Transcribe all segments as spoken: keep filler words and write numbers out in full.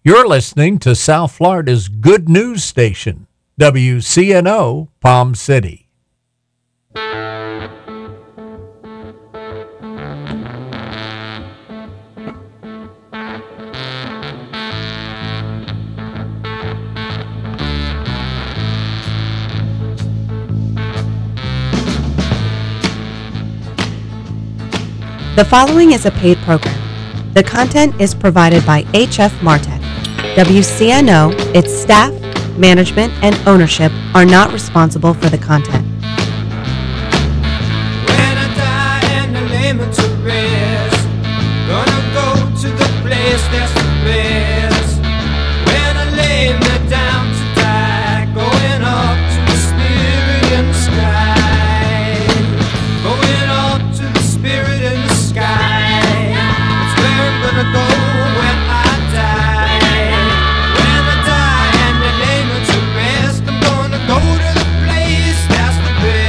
You're listening to South Florida's good news station, W C N O Palm City. The following is a paid program. The content is provided by H F Martech. W C N O, its staff, management, and ownership are not responsible for the content. When I die and I lay me to rest, gonna go to the place that's the best. When I lay me down to die, going up to the spirit in the sky. Going up to the spirit in the sky. That's where I'm gonna go when I die. When I die and they lay me to rest, I'm gonna go to the place that's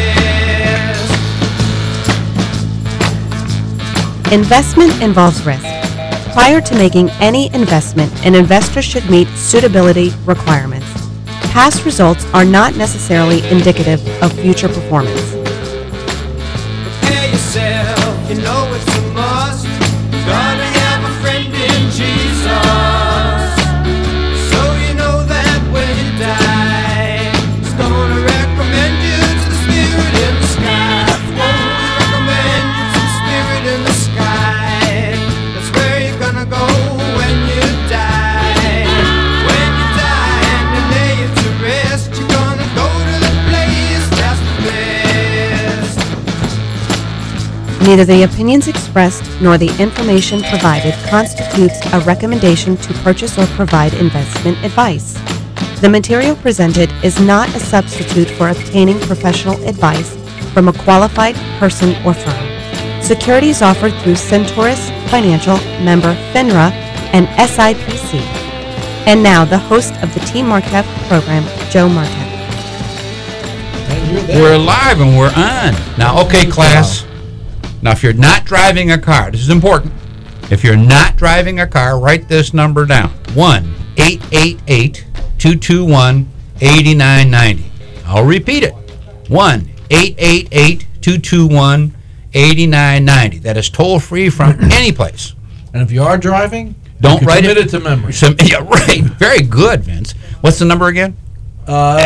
the best. Investment involves risk. Prior to making any investment, an investor should meet suitability requirements. Past results are not necessarily indicative of future performance. Prepare yourself, you know it's a must. Gonna have a friend in Jesus. So you know that when you die, He's gonna recommend you to the spirit in the sky. Won't recommend you to the spirit in the sky. That's where you're gonna go when you die. When you die and they lay you to rest, you're gonna go to the place that's the best. Neither the opinions expressed nor the information provided constitutes a recommendation to purchase or provide investment advice. The material presented is not a substitute for obtaining professional advice from a qualified person or firm. Securities offered through Centaurus Financial, member FINRA, and S I P C. And now the host of the Team Martech program, Joe Martech. We're live and we're on. Now, okay, class. Now, if you're not driving a car, this is important. If you're not driving a car, write this number down. one eight eight eight, two two one, eight nine nine zero. I'll repeat it. one eight eight eight, two two one, eight nine nine zero. That is toll free from any place. And if you are driving, Don't you can write commit it it to memory. Some, yeah, right. Very good, Vince. What's the number again? Uh,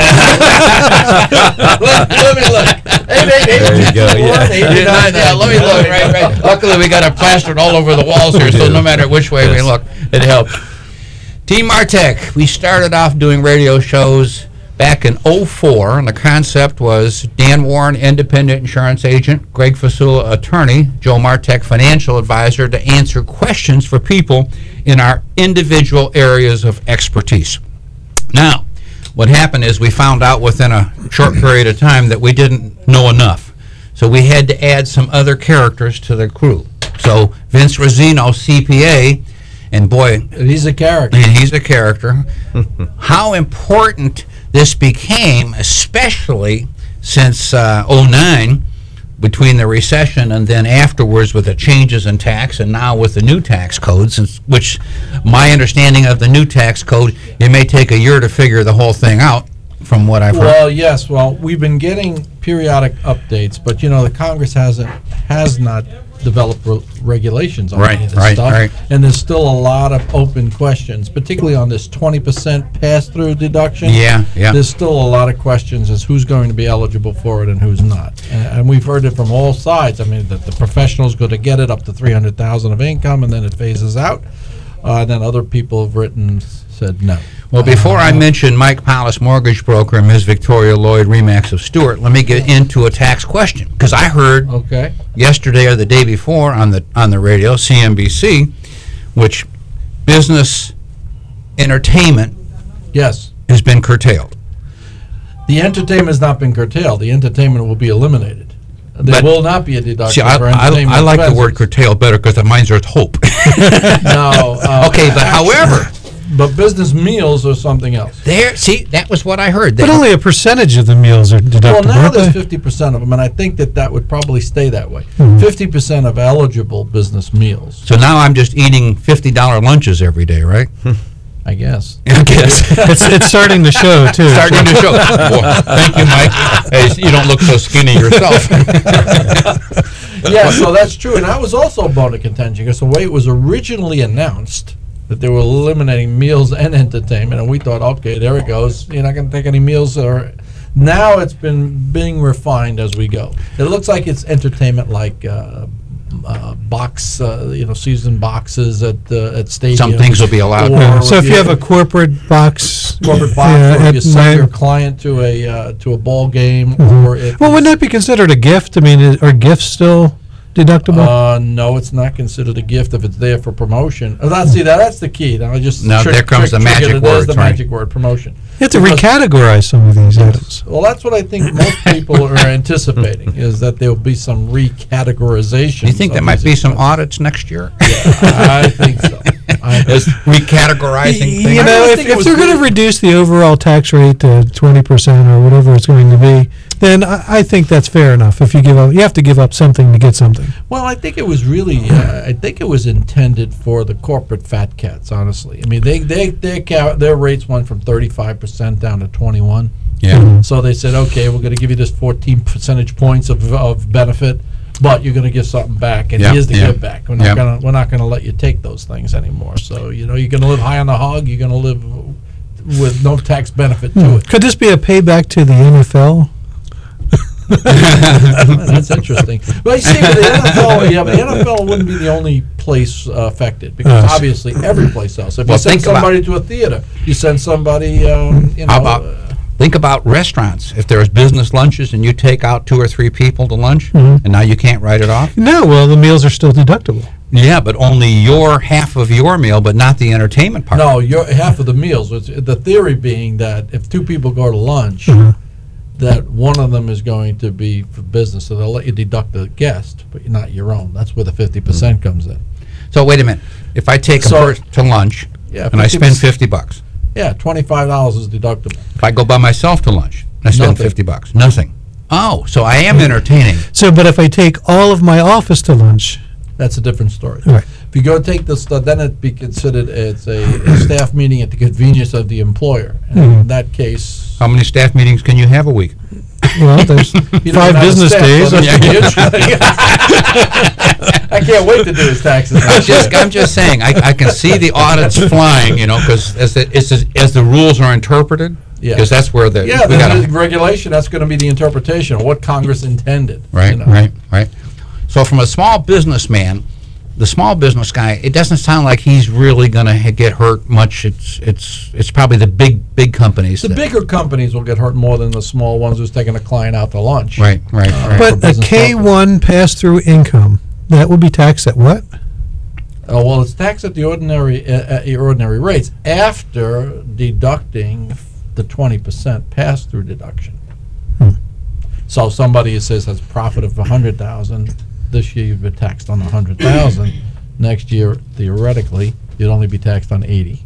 let, let me look. Hey, hey, hey, There you go, yeah. eight, Yeah, nine, yeah, let me look, right, right. Luckily, we got it plastered all over the walls here, so no matter which way we look, it helps. Team Martech, we started off doing radio shows back in oh four, and the concept was Dan Warren, independent insurance agent, Greg Fasula, attorney, Joe Martech, financial advisor, to answer questions for people in our individual areas of expertise. Now, what happened is we found out within a short period of time that we didn't know enough. So we had to add some other characters to the crew. So Vince Rosino, C P A, and boy, he's a character. and he's a character. How important this became, especially since uh, oh nine, between the recession and then afterwards with the changes in tax and now with the new tax code, since, which my understanding of the new tax code, it may take a year to figure the whole thing out from what I've heard. Well, yes. Well, we've been getting periodic updates, but you know the Congress hasn't has not developed re- regulations on Right, any of this right, stuff, right. and there's still a lot of open questions, particularly on this twenty percent pass-through deduction. Yeah, yeah. There's still a lot of questions as who's going to be eligible for it and who's not, and, and we've heard it from all sides. I mean, that the professionals going to get it up to three hundred thousand of income, and then it phases out. Uh, and then other people have written said no. Well, before I mention Mike Paulus, mortgage broker, and Miz Victoria Lloyd, Remax of Stewart, let me get into a tax question, because I heard Okay. yesterday or the day before on the on the radio, C N B C, which business entertainment Yes. has been curtailed. The entertainment has not been curtailed. The entertainment will be eliminated. There But- will not be a deduction See, I, for I, entertainment I like the word expenses. curtail better because it means there's hope. No. uh, Okay, but however, But business meals are something else. there, see, that was what I heard. But They- only a percentage of the meals are Well, deductible, now aren't there's they? fifty percent of them, and I think that that would probably stay that way. Mhm. fifty percent of eligible business meals. So now I'm just eating fifty dollar lunches every day, right? I guess. I guess. It's it's starting to show too. Starting to show. Well, thank you, Mike. Hey, you don't look so skinny yourself. Yeah, so that's true. And that was also a bone of contention because the way it was originally announced that they were eliminating meals and entertainment, and we thought, okay, there it goes. You're not going to take any meals. Or now it's been being refined as we go. It looks like it's entertainment like uh, uh, box, uh, you know, season boxes at uh, at stadiums. Some things will be allowed. Or So if you have a corporate box, corporate box, yeah, or if at you send your night- client to a uh, to a ball game, Mhm. or if well, wouldn't that be considered a gift? I mean, is- are gifts still deductible? Uh, no, it's not considered a gift if it's there for promotion. Oh, that's, see, that, that's the key. Now, I just No, trick- there comes trick- the magic triggered it. There's words, the right. magic word, promotion. you have to because- recategorize some of these items. Well, that's what I think most people are anticipating, is that there will be some recategorization. Do you think there might be some audits next year? I think so. I As recategorizing You things? I know, just if, think it if was they're going to good. reduce the overall tax rate to twenty percent or whatever it's going to be, then I, I think that's fair enough. If you give up, you have to give up something to get something. Well, I think it was really, uh, I think it was intended for the corporate fat cats, honestly. I mean, they, they, their, ca- their rates went from thirty-five percent down to twenty-one. Yeah. So they said, okay, we're going to give you this fourteen percentage points of, of benefit, but you're going to give something back, and Yeah, here's the yeah, give back. We're not yeah. going to we're not going to let you take those things anymore. So you know, you're going to live high on the hog. You're going to live with no tax benefit to it. Could this be a payback to the N F L? That's interesting. Well, you see, with the N F L, yeah, but the N F L wouldn't be the only place uh, affected because Uh, obviously every place else. If Well, you send think about- somebody to a theater, you send somebody, um, you know. How about, uh, think about restaurants. If there's business lunches and you take out two or three people to lunch, Mhm. and now you can't write it off? No, well, the meals are still deductible. Yeah, but only your half of your meal, but not the entertainment part. No, your half of the meals. Which, the theory being that if two people go to lunch, Mhm. that one of them is going to be for business, so they'll let you deduct the guest, but not your own. That's where the fifty percent comes in. So wait a minute. If I take a So- person to lunch Yeah, and I fifty spend percent fifty bucks, Yeah, twenty-five dollars is deductible. if I go by myself to lunch and I spend Nothing. fifty bucks, nothing. Oh, so I am entertaining. So, but if I take all of my office to lunch, That's a different story. Right. If you go take this, uh, then it'd be considered it's a, a staff meeting at the convenience of the employer. And Mhm. in that case, How many staff meetings can you have a week? well, there's you don't five have a business staff, days. so that's huge. I can't wait to do his taxes. I'm next just, year. I'm just saying, I, I can see the audits flying, you know, because as the, as, the- as the rules are interpreted, Yeah. because that's where the, Yeah, we then gotta, the regulation, that's going to be the interpretation of what Congress intended. you right, know. right, right. So from a small businessman, the small business guy, it doesn't sound like he's really gonna ha- get hurt much. It's, it's, it's probably the big, big companies. The that- bigger companies will get hurt more than the small ones who's taking a client out to lunch. Right, right, right. for But a business K one pass-through income, that would be taxed at what? Oh, well, it's taxed at the ordinary, uh, at your ordinary rates after deducting the twenty percent pass-through deduction. Hmm. So if somebody says has a profit of a hundred thousand, this year you've been taxed on a hundred thousand. Next year, theoretically, you'd only be taxed on eighty.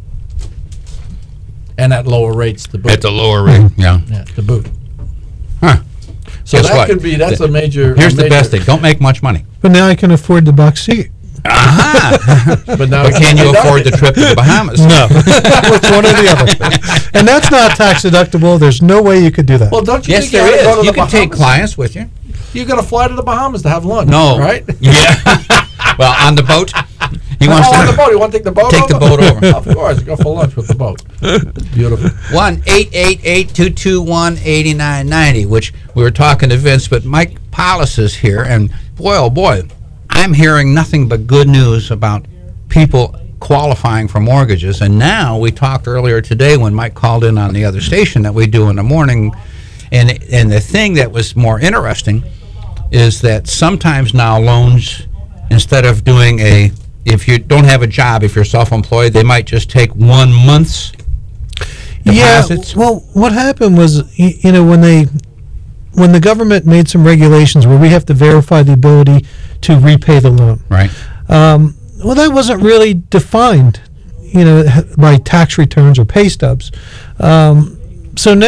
And at lower rates to boot. At the lower rate, yeah. Yeah, to boot. Huh. So Guess that what? could be, that's The- a major. Here's a the major- best thing, don't make much money. But now I can afford the box seat. Aha! But now But it's can you deducted. afford the trip to the Bahamas? No, it's one or the other. And that's not tax deductible. There's no way you could do that. Well, don't you Yes, think you there ought to go to is. You the can take Bahamas? clients with you. You got to fly to the Bahamas to have lunch. No. Right? Yeah. Well, on the boat, he wants oh, on the to. boat. You want to take the boat Take the over? boat over. Of course. Go for lunch with the boat. Beautiful. One eight eight eight two two one eighty nine ninety, which we were talking to Vince, but Mike Paulus is here, and boy, oh boy, I'm hearing nothing but good news about people qualifying for mortgages. And now we talked earlier today when Mike called in on the other station that we do in the morning, and and the thing that was more interesting is that sometimes now loans, instead of doing a, if you don't have a job, if you're self-employed, they might just take one month's deposits. Yeah, well, what happened was, y- you know, when they, when the government made some regulations where we have to verify the ability to repay the loan. Right. Um, well, that wasn't really defined, you know, h- by tax returns or pay stubs. Um, so now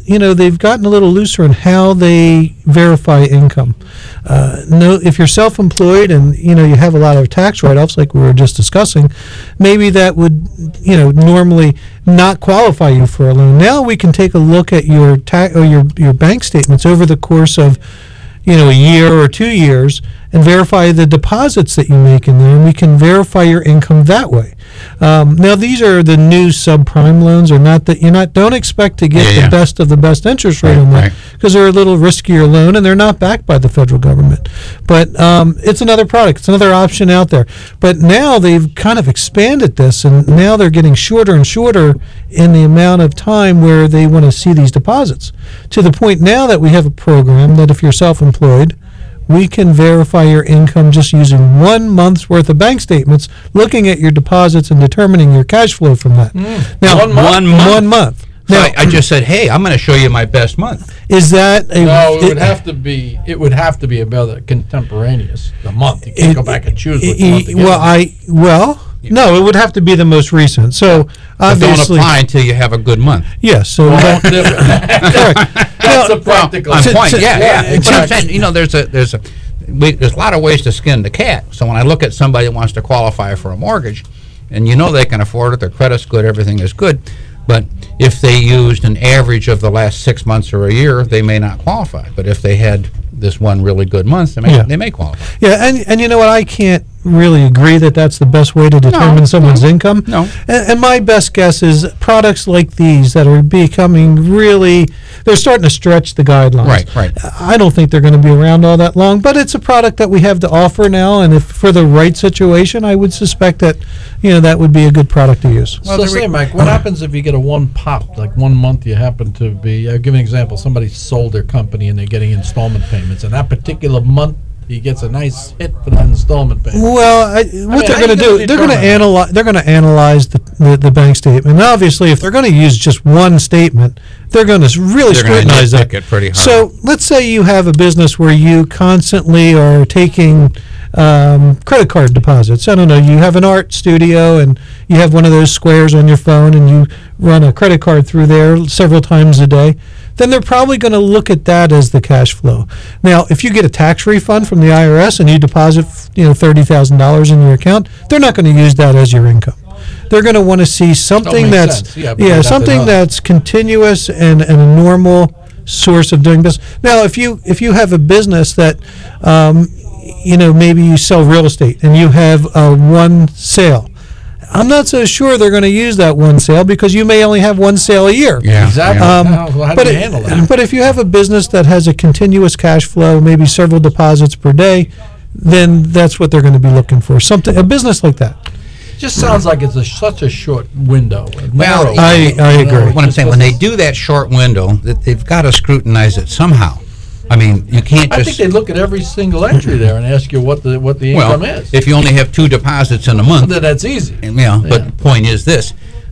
you know, they've gotten a little looser in how they verify income. Uh, no, if you're self-employed and, you know, you have a lot of tax write-offs like we were just discussing, maybe that would, you know, normally not qualify you for a loan. Now we can take a look at your ta- or your your bank statements over the course of, you know, a year or two years and verify the deposits that you make in there, and we can verify your income that way. Um, now, these are the new subprime loans, or not that you're not. Don't expect to get Yeah, the yeah. best of the best interest rate Right, on that right. because they're a little riskier loan and they're not backed by the federal government. But um, it's another product. It's another option out there. But now they've kind of expanded this, and now they're getting shorter and shorter in the amount of time where they want to see these deposits, to the point now that we have a program that if you're self-employed, we can verify your income just using one month's worth of bank statements, looking at your deposits and determining your cash flow from that. Now, One month? One month? One month. So Now, I, I just said, hey, I'm going to show you my best month. is that a, No, it would have to be, it would have to be about contemporaneous, the month. You can't It- go back and choose which I- month to get well, it. I well, no, it would have to be the most recent. So But don't obviously, apply until you have a good month. yes. So Well, that, different. correct. That's Well, a practical. On to- point, to- yeah, yeah. yeah, But I'm to- saying, you know, there's a there's a we, there's a lot of ways to skin the cat. So when I look at somebody that wants to qualify for a mortgage, and you know they can afford it, their credit's good, everything is good, but if they used an average of the last six months or a year, they may not qualify. But if they had this one really good month, they may Yeah. they may qualify. Yeah, and and you know what? I can't really agree that that's the best way to determine No, someone's no, income. no. And, and my best guess is products like these that are becoming really, they're starting to stretch the guidelines. Right, right. I don't think they're going to be around all that long, but it's a product that we have to offer now, and if for the right situation, I would suspect that, you know, that would be a good product to use. Well, so say, Mike, what happens if you get a one pop, like one month you happen to be, I'll give you an example, somebody sold their company and they're getting installment payments, and that particular month, he gets a nice hit for that installment payment. Well, I, what mean, they're how going to you gonna do, they're going to determine that? analyze. They're going to analyze the, the the bank statement. And obviously, if they're going to use just one statement, they're going to really They're gonna scrutinize that. nitpick it pretty hard. So let's say you have a business where you constantly are taking um, credit card deposits. I don't know. You have an art studio and you have one of those squares on your phone, and you run a credit card through there several times a day. Then they're probably going to look at that as the cash flow. Now, if you get a tax refund from the I R S and you deposit, you know, thirty thousand dollars in your account, they're not going to use that as your income. They're going to want to see something makes that's sense. Yeah, but they'd have to something know. that's continuous and, and a normal source of doing business. Now, if you if you have a business that, um, you know, maybe you sell real estate and you have uh, one sale, I'm not so sure they're going to use that one sale because you may only have one sale a year. Yeah, Exactly. yeah. Um, How, how do but, you it- handle that? but if you have a business that has a continuous cash flow, maybe several deposits per day, then that's what they're going to be looking for. Something, a business like that. Just sounds like it's a, such a short window. a Well, narrow I- window, I you know, agree. it's What I'm just saying, when they doesn't- do that short window, that they've got to scrutinize it somehow. I mean, you can't I just. think they look at every single entry there and ask you what the what the well, income is. if you only have two deposits in a month, Then that's easy. and, you know, Yeah. but the point is this: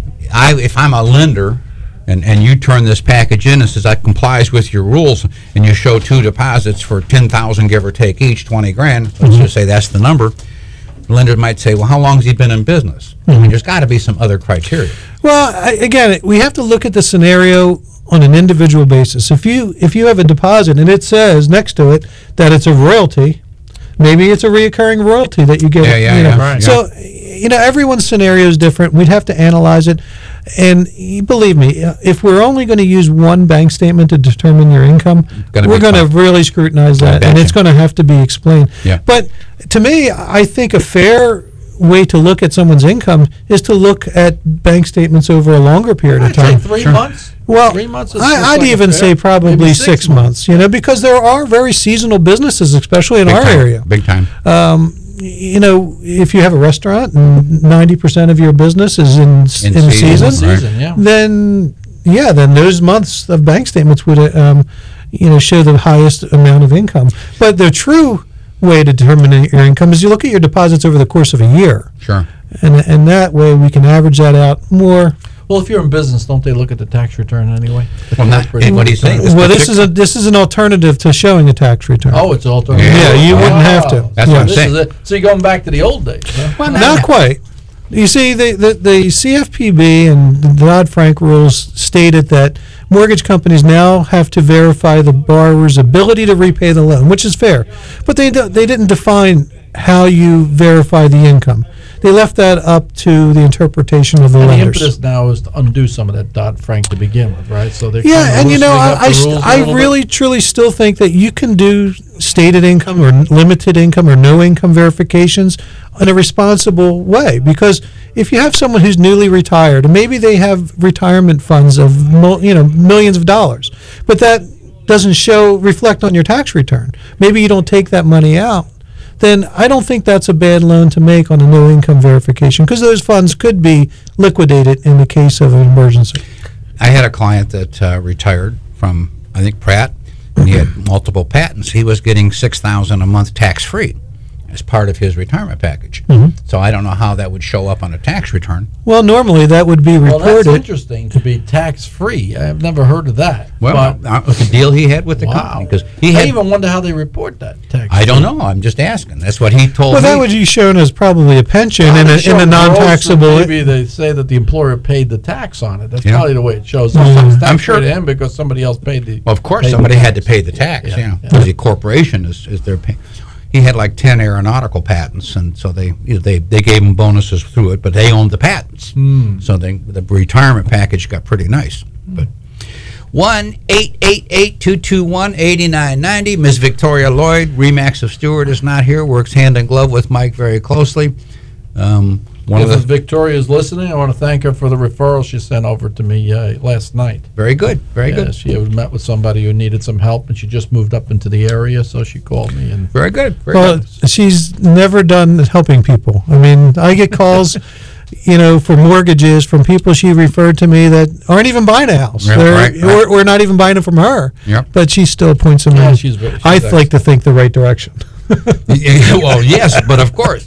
I, if I'm a lender, and and you turn this package in and says that complies with your rules, and you show two deposits for ten thousand, give or take each, twenty grand. Let's Mm-hmm. just say that's the number. The lender might say, well, how long has he been in business? I Mm-hmm. mean, there's got to be some other criteria. Well, I, again, we have to look at the scenario on an individual basis. If you if you have a deposit and it says next to it that it's a royalty, maybe it's a reoccurring royalty that you get. Yeah, yeah, you know. yeah, right. So, you know, everyone's scenario is different. We'd have to analyze it. And y- believe me, uh, if we're only going to use one bank statement to determine your income, Gonna we're be going to tough. really scrutinize I that, and bet it's you. going to have to be explained. Yeah. But to me, I think a fair way to look at someone's income is to look at bank statements over a longer period of I'd time. say three Sure. months. Well, three months. Is I, just I'd like a even fair- say probably maybe six, months, you know, because there are very seasonal businesses, especially in Big our time, area. big time. Um, you know, if you have a restaurant and ninety percent of your business is in, s- In in, season, season, right. Season, yeah. then, yeah, then those months of bank statements would, uh, um, you know, show the highest amount of income. But the true way to determine your income is you look at your deposits over the course of a year. Sure. And, and that way we can average that out more. Well, if you're in business, don't they look at the tax return anyway? The Well, tax not- rate. what he's saying is- Well, this is a this is an alternative to showing a tax return. Oh, it's alternative. Yeah, you wouldn't have to. Oh, That's so what I'm this saying. is it. So you're going back to the old days. Huh? Well, Not quite. You see, the, the, the C F P B and the Dodd-Frank rules stated that mortgage companies now have to verify the borrower's ability to repay the loan, which is fair. But they do, they didn't define how you verify the income. They left that up to the interpretation of the And the lenders. impetus now is to undo some of that Dodd-Frank to begin with, right? So they're kinda Yeah, and you know, loosening I, up I, the st- rules a I little bit. really truly still think that you can do stated income or limited income or no income verifications in a responsible way. Because if you have someone who's newly retired, and maybe they have retirement funds of mil, you know millions of dollars, but that doesn't show reflect on your tax return. Maybe you don't take that money out. Then I don't think that's a bad loan to make on a no income verification, because those funds could be liquidated in the case of an emergency. I had a client that uh, retired from, I think, Pratt, and he had multiple patents. He was getting six thousand dollars a month tax-free as part of his retirement package. So I don't know how that would show up on a tax return. Well, normally that would be Well, that's reported. interesting to be tax-free. I've never heard of that. Well, But- uh, the deal he had with the wow. company, because he I had, even wonder how they report that tax. I don't know, I'm just asking. That's what he told Well, me. that would be shown as probably a pension in a, in a non-taxable. Maybe they say that the employer paid the tax on it. That's Yeah. probably the way it shows up. Mm. It's I'm tax sure- free to him because somebody else paid the. Well, of course, paid the somebody had to tax. pay the tax, Yeah, yeah. yeah. Because the corporation is, is their pay. He had like ten aeronautical patents, and so they you know, they they gave him bonuses through it, but they owned the patents. So they, the retirement package got pretty nice. But one eight eight eight two two one eighty nine ninety. Miss Victoria Lloyd, Remax of Stewart, is not here. Works hand in glove with Mike very closely. Um, one If of the Victoria's listening, I want to thank her for the referral she sent over to me uh, last night. very good, very Yeah, good, She had met with somebody who needed some help, and she just moved up into the area, so she called me. And very good, very Well, good. she's never done helping people. I mean, I get calls, you know, for mortgages from people she referred to me that aren't even buying a house. Yeah, They're- right, right. We're, we're not even buying it from her. Yep. But she still points them Yeah, in. she's very- she's I excellent. like to think the right direction. Well, yes, but of course.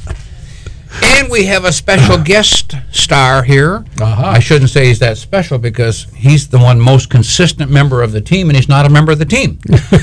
And we have a special guest star here. Aha. I shouldn't say he's that special because he's the one most consistent member of the team, and he's not a member of the team.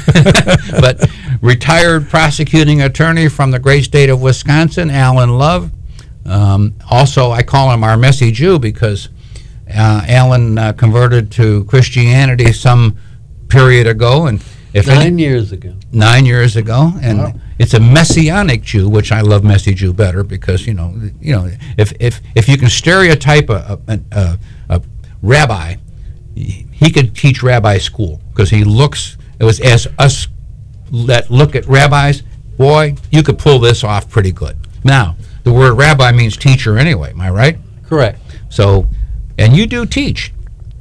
But retired prosecuting attorney from the great state of Wisconsin, Alan Love. Um, also, I call him our messy Jew because uh, Alan uh, converted to Christianity some period ago, and if any- Nine years ago. nine years ago, and Wow. it's a messianic Jew, which I love messy Jew better because you know, you know, if if if you can stereotype a a, a, a rabbi, he could teach rabbi school because he looks. It was as us that look at rabbis, boy, you could pull this off pretty good. Now, the word rabbi means teacher anyway. Am I right? Correct. So, and you do teach.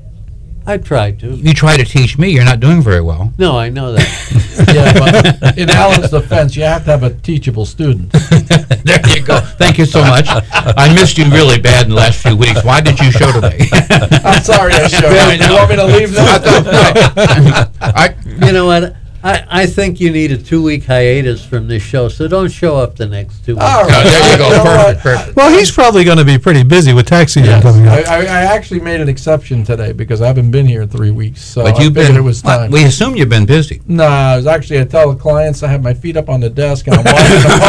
I tried to. You try to teach me. You're not doing very well. No, I know that. yeah, but in Alan's defense, you have to have a teachable student. There you go. Thank you so much. I missed you really bad in the last few weeks. Why did you show today? I'm sorry I showed I up. know. You want me to leave now? I, You know what? I, I think you need a two-week hiatus from this show, so don't show up the next two weeks. All right. Oh, there you go. You know Perfect, what? perfect. Well, he's probably going to be pretty busy with tax season Yes. coming I, up. I, I actually made an exception today because I haven't been here in three weeks, so But I you've figured been. it was well, time. we assume you've been busy. No, I was actually, I tell the clients I have my feet up on the desk and I'm watching the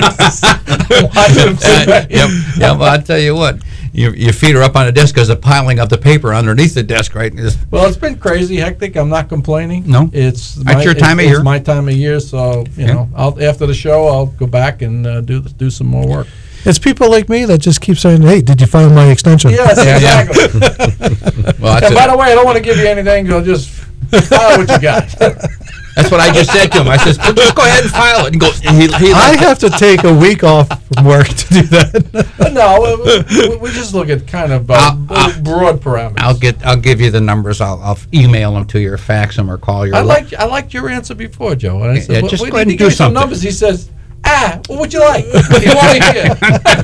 pond. watching them sit Uh, back. yep. Yeah. Well, I'll tell you what. Your, your feet are up on the desk because they're piling up the paper underneath the desk, right? Just- Well, it's been crazy, hectic. I'm not complaining. No? it's That's my, your time it's, of year. It's my time of year, so you Yeah. know, I'll after the show, I'll go back and uh, do do some more work. It's people like me that just keep saying, "Hey, did you find my extension?" Yes, Yeah, yeah. exactly. well, that's, And by it. the way, I don't want to give you anything. I'll just file what you got. That's what I just said to him. I said, well, just go ahead and file it. And go. And he, he I liked it. have to take a week off from work to do that. But no, we, we, we just look at kind of uh, I'll- I'll- broad parameters. I'll get. I'll give you the numbers. I'll, I'll email them to you or fax them or call your. I lo- like I liked your answer before, Joe. And I said, Yeah, "Well, just we go ahead need and to do give you some something." numbers. He says, ah, what would you like? What do you want to hear?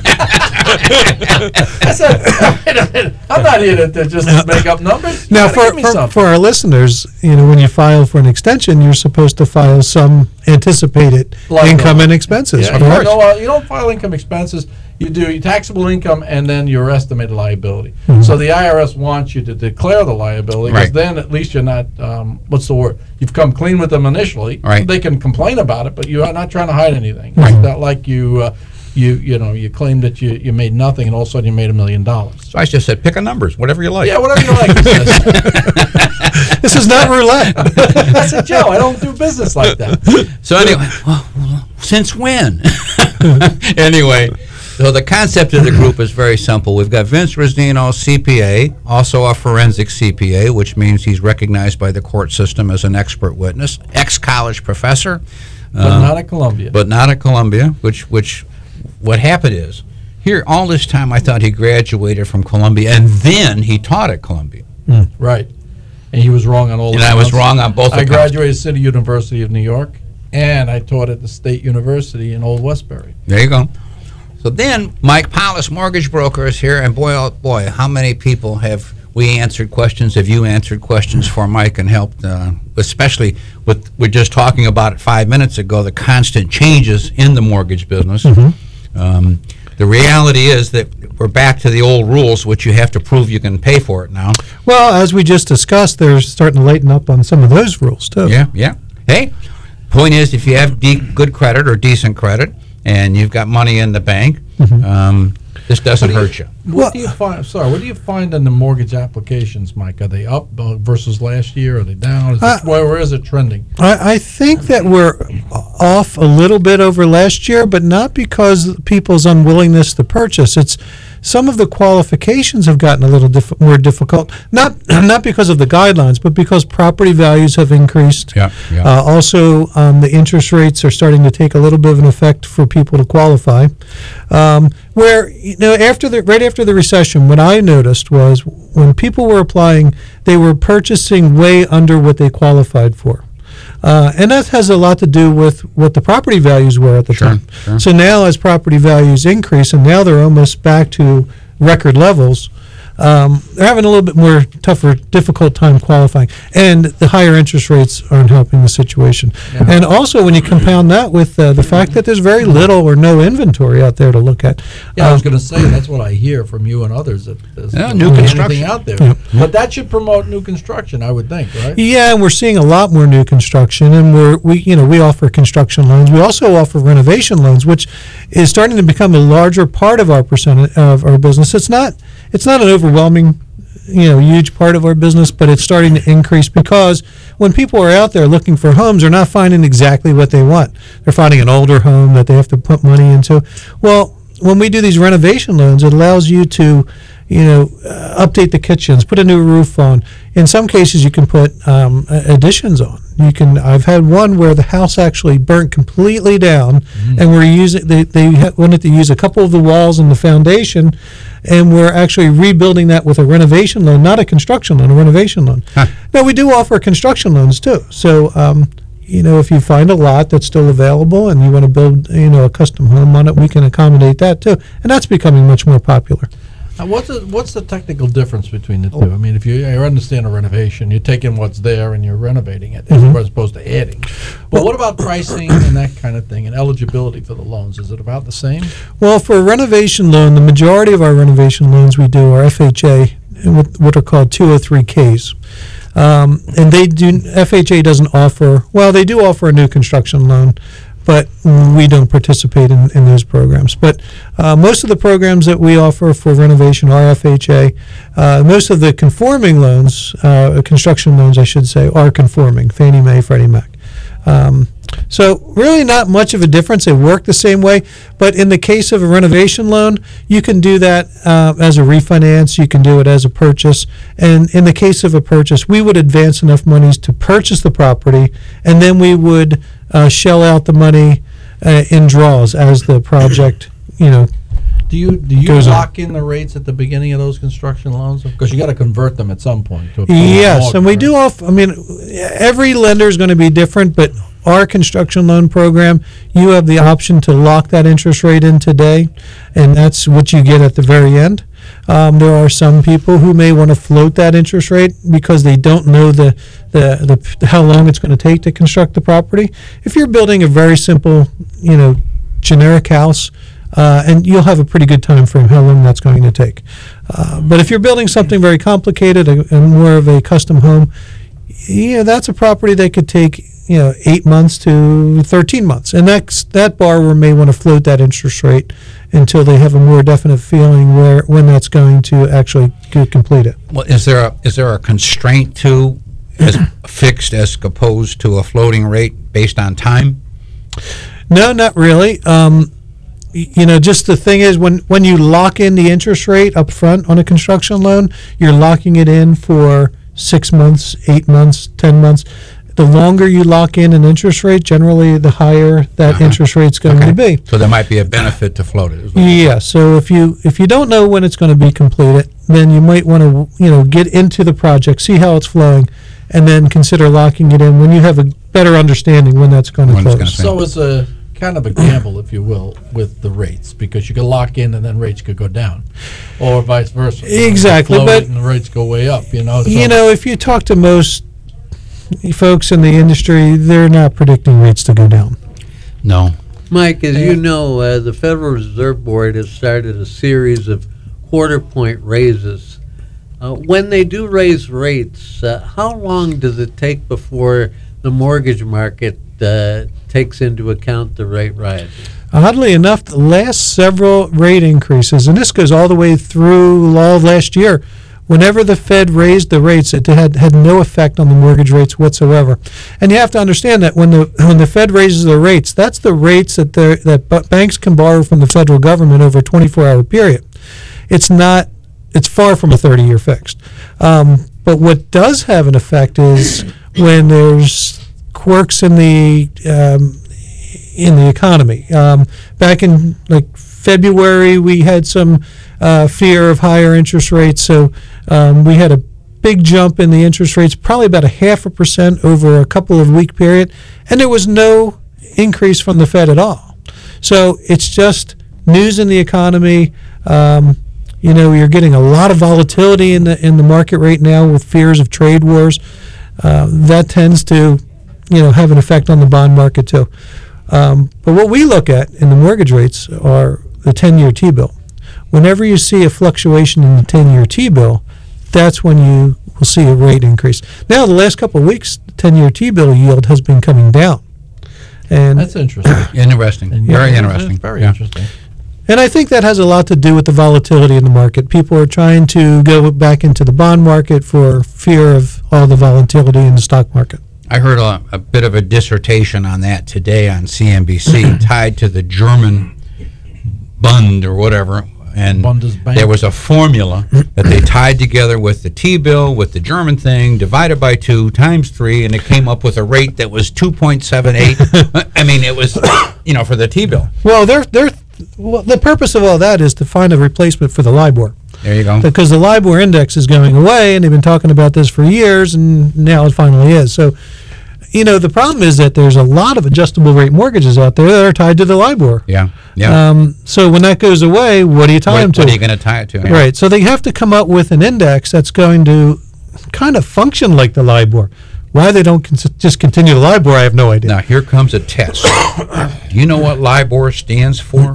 I said, wait a minute. I'm not here to, to just make up numbers. You Now, gotta for, give me for, something. for our listeners, you know, when you file for an extension, you're supposed to file some anticipated Like income that. and expenses. Yeah, of you, course. know, uh, you don't file income expenses. You do your taxable income and then your estimated liability. Mm-hmm. So the I R S wants you to declare the liability because Right. then at least you're not, um, what's the word? You've come clean with them initially. Right. They can complain about it, but you are not trying to hide anything. Right. It's not like you uh, you you know you claim that you, you made nothing, and all of a sudden you made a million dollars. So I just said, pick a numbers, whatever you like. Yeah, whatever you like. he says. This is not roulette. I said, Joe, I don't do business like that. So anyway, well, since when? Anyway, so the concept of the group is very simple. We've got Vince Rosdino, C P A, also a forensic C P A, which means he's recognized by the court system as an expert witness, ex-college professor. But uh, not at Columbia. But not at Columbia, which, which what happened is, here, all this time I thought he graduated from Columbia, and then he taught at Columbia. Right. And he was wrong on all And the I was counts. wrong on both I accounts. graduated City University of New York, and I taught at the State University in Old Westbury. There you go. So then Mike Paulus, mortgage broker, is here, and boy, oh boy, how many people have we answered questions? Have you answered questions for Mike and helped, uh, especially with, we're just talking about it five minutes ago, the constant changes in the mortgage business. Mm-hmm. Um, the reality is that we're back to the old rules, which you have to prove you can pay for it now. Well, as we just discussed, they're starting to lighten up on some of those rules, too. Yeah, yeah. Hey, point is, if you have de- good credit or decent credit, and you've got money in the bank, mm-hmm. um, this doesn't hurt you. What Well- do you find? Sorry, what do you find in the mortgage applications, Mike? Are they up uh, versus last year? Are they down? Is Uh, it, where, where is it trending? I, I think that we're off a little bit over last year, but not because of people's unwillingness to purchase. It's some of the qualifications have gotten a little diff- more difficult, not not because of the guidelines, but because property values have increased. Yeah, yeah. Uh, also, um, the interest rates are starting to take a little bit of an effect for people to qualify. Um, where, you know, after the right after the recession, what I noticed was when people were applying, they were purchasing way under what they qualified for. Uh, and that has a lot to do with what the property values were at the Sure, time. sure. So now as property values increase, and now they're almost back to record levels, um, they're having a little bit more tougher, difficult time qualifying. And the higher interest rates aren't helping the situation. Yeah. And also when you compound that with uh, the fact that there's very little or no inventory out there to look at. Yeah, I was Um, going to say that's what I hear from you and others. That there's Yeah, not new really construction. anything out there, Yeah. but that should promote new construction, I would think, right? Yeah, and we're seeing a lot more new construction, and we're we you know we offer construction loans. We also offer renovation loans, which is starting to become a larger part of our percent of our business. It's not it's not an overwhelming, you know, huge part of our business, but it's starting to increase because when people are out there looking for homes, they're not finding exactly what they want. They're finding an older home that they have to put money into. Well, when we do these renovation loans, it allows you to, you know, uh, update the kitchens, put a new roof on. In some cases, you can put um, a- additions on. You can. I've had one where the house actually burnt completely down, and we're using. They they ha- wanted to use a couple of the walls and the foundation, and we're actually rebuilding that with a renovation loan, not a construction loan, a renovation loan. Huh. Now we do offer construction loans too. So. Um, You know, if you find a lot that's still available and you want to build, you know, a custom home on it, we can accommodate that too, and that's becoming much more popular. Now, what's the, what's the technical difference between the two? I mean, if you, I understand a renovation, you're taking what's there and you're renovating it Mhm. as opposed to adding. But what about pricing and that kind of thing and eligibility for the loans? Is it about the same? Well, for a renovation loan, the majority of our renovation loans we do are F H A, and what, what are called two oh three Ks. Um, and they do, F H A doesn't offer, well, they do offer a new construction loan, but we don't participate in, in those programs. But uh, most of the programs that we offer for renovation are F H A. Uh, most of the conforming loans, uh, construction loans, I should say, are conforming, Fannie Mae, Freddie Mac. Um, so really not much of a difference. They work the same way, but in the case of a renovation loan, you can do that uh, as a refinance. You can do it as a purchase. And in the case of a purchase, we would advance enough monies to purchase the property, and then we would uh, shell out the money uh, in draws as the project, you know. Do you do you Goes on. lock in the rates at the beginning of those construction loans? Because you got to convert them at some point. To a Yes, mortgage, and we right? do off, I mean, every lender is going to be different, but our construction loan program, you have the option to lock that interest rate in today, and that's what you get at the very end. Um, there are some people who may want to float that interest rate because they don't know the, the, the how long it's going to take to construct the property. If you're building a very simple, you know, generic house, Uh, and you'll have a pretty good time frame how long that's going to take. Uh, but if you're building something very complicated, a, and more of a custom home, yeah, that's a property that could take, you know, eight months to thirteen months. And that's, that borrower may want to float that interest rate until they have a more definite feeling where when that's going to actually get completed. Well, is there a is there a constraint to as fixed as opposed to a floating rate based on time? No, not really. Um, y- you know, just the thing is when, when you lock in the interest rate up front on a construction loan, you're locking it in for six months, eight months, ten months. The longer you lock in an interest rate, generally the higher that Uh-huh. interest rate's going to be. So there might be a benefit to float it. is what- Yeah, so if you if you don't know when it's going to be completed, then you might want to you know get into the project, see how it's flowing, and then consider locking it in when you have a better understanding when that's going to When it's close. gonna So it's a kind of a gamble, if you will, with the rates, because you can lock in and then rates could go down, or vice versa. You know, you Exactly, float but- it and the rates go way up. You know. You so- know, if you talk to most folks in the industry, they're not predicting rates to go down. No. Mike, as you know, uh, the Federal Reserve Board has started a series of quarter point raises. Uh, when they do raise rates, uh, how long does it take before the mortgage market uh, takes into account the rate rise? Oddly enough, the last several rate increases, and this goes all the way through all of last year, whenever the Fed raised the rates, it had, had no effect on the mortgage rates whatsoever. And you have to understand that when the when the Fed raises the rates, that's the rates that the that b- banks can borrow from the federal government over a twenty-four hour period. It's not. It's far from a thirty-year fixed. Um, but what does have an effect is when there's quirks in the um, in the economy. Um, back in like February, we had some uh, fear of higher interest rates, so um, we had a big jump in the interest rates, probably about a half a percent over a couple of week period, and there was no increase from the Fed at all. So it's just news in the economy. Um, you know, you're getting a lot of volatility in the in the market right now with fears of trade wars. Uh, that tends to, you know, have an effect on the bond market too. Um, but what we look at in the mortgage rates are the ten-year T-bill. Whenever you see a fluctuation in the ten-year T-bill, that's when you will see a rate increase. Now, the last couple of weeks, the ten-year T-bill yield has been coming down. And That's interesting. Interesting. And Very yeah, interesting. it's Very Yeah. interesting. And I think that has a lot to do with the volatility in the market. People are trying to go back into the bond market for fear of all the volatility in the stock market. I heard a, a bit of a dissertation on that today on C N B C tied to the German Bund or whatever. And Bundesbank. there was a formula that they tied together with the T-bill, with the German thing, divided by two, times three, and it came up with a rate that was two point seven eight. I mean, it was, you know, for the T-bill. Well, they're, they're, well, the purpose of all that is to find a replacement for the LIBOR. There you go. Because the LIBOR index is going away, and they've been talking about this for years, and now it finally is. So, you know, the problem is that there's a lot of adjustable rate mortgages out there that are tied to the LIBOR. Yeah, yeah. Um, so when that goes away, what do you tie what, them to? what are you going to tie it to? Right. So they have to come up with an index that's going to kind of function like the LIBOR. Why they don't cons- just continue the LIBOR, I have no idea. Now, here comes a test. Do you know what LIBOR stands for?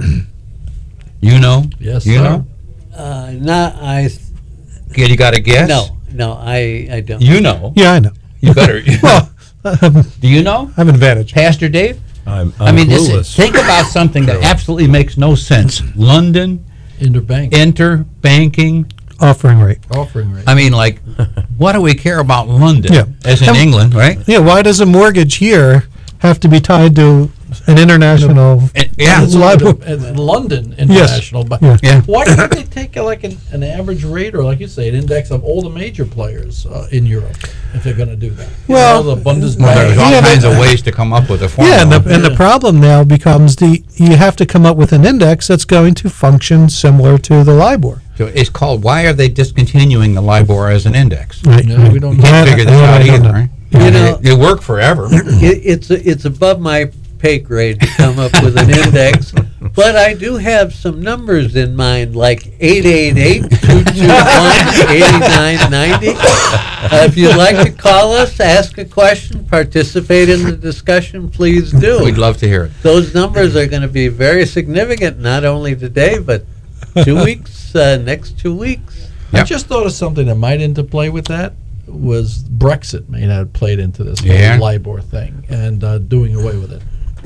You know? Yes, You sir. know? Uh, not, I, Yeah, you got a guess? no, no, I, I don't. You know. Yeah, I know. You better. Well, um, Do you know? I have an advantage. Pastor Dave? I'm, I I'm mean, this clueless. is, think about something that absolutely makes no sense. London, Interbank interbanking. Offering rate. offering rate. I mean, like, what do we care about London? Yeah. As in Um, England, right? Yeah, why does a mortgage here have to be tied to an international? And- yeah. It's LIBOR. It's London International, but Yeah. Yeah. why can't they take uh, like an, an average rate, or like you say, an index of all the major players uh, in Europe, if they're going to do that? You Well, know, the Bundesbank. Well, there's all Yeah, but- kinds of ways to come up with a formula. Yeah, and the, and the problem now becomes the you have to come up with an index that's going to function similar to the LIBOR. So it's called, why are they discontinuing the LIBOR as an index? Right. No, we don't Yeah, Can't figure this yeah, out I don't either, know. right? You know- it, it worked forever. It, it's it's above my pay grade to come up with an index, but I do have some numbers in mind, like eight eight eight, two two one, eight nine nine zero. Uh, if you'd like to call us, ask a question, participate in the discussion, please do. We'd love to hear it. Those numbers are going to be very significant, not only today, but two weeks, uh, next two weeks. I Yeah. just thought of something that might interplay with that. was Brexit may have played into this whole Yeah. LIBOR thing and uh, doing away with it.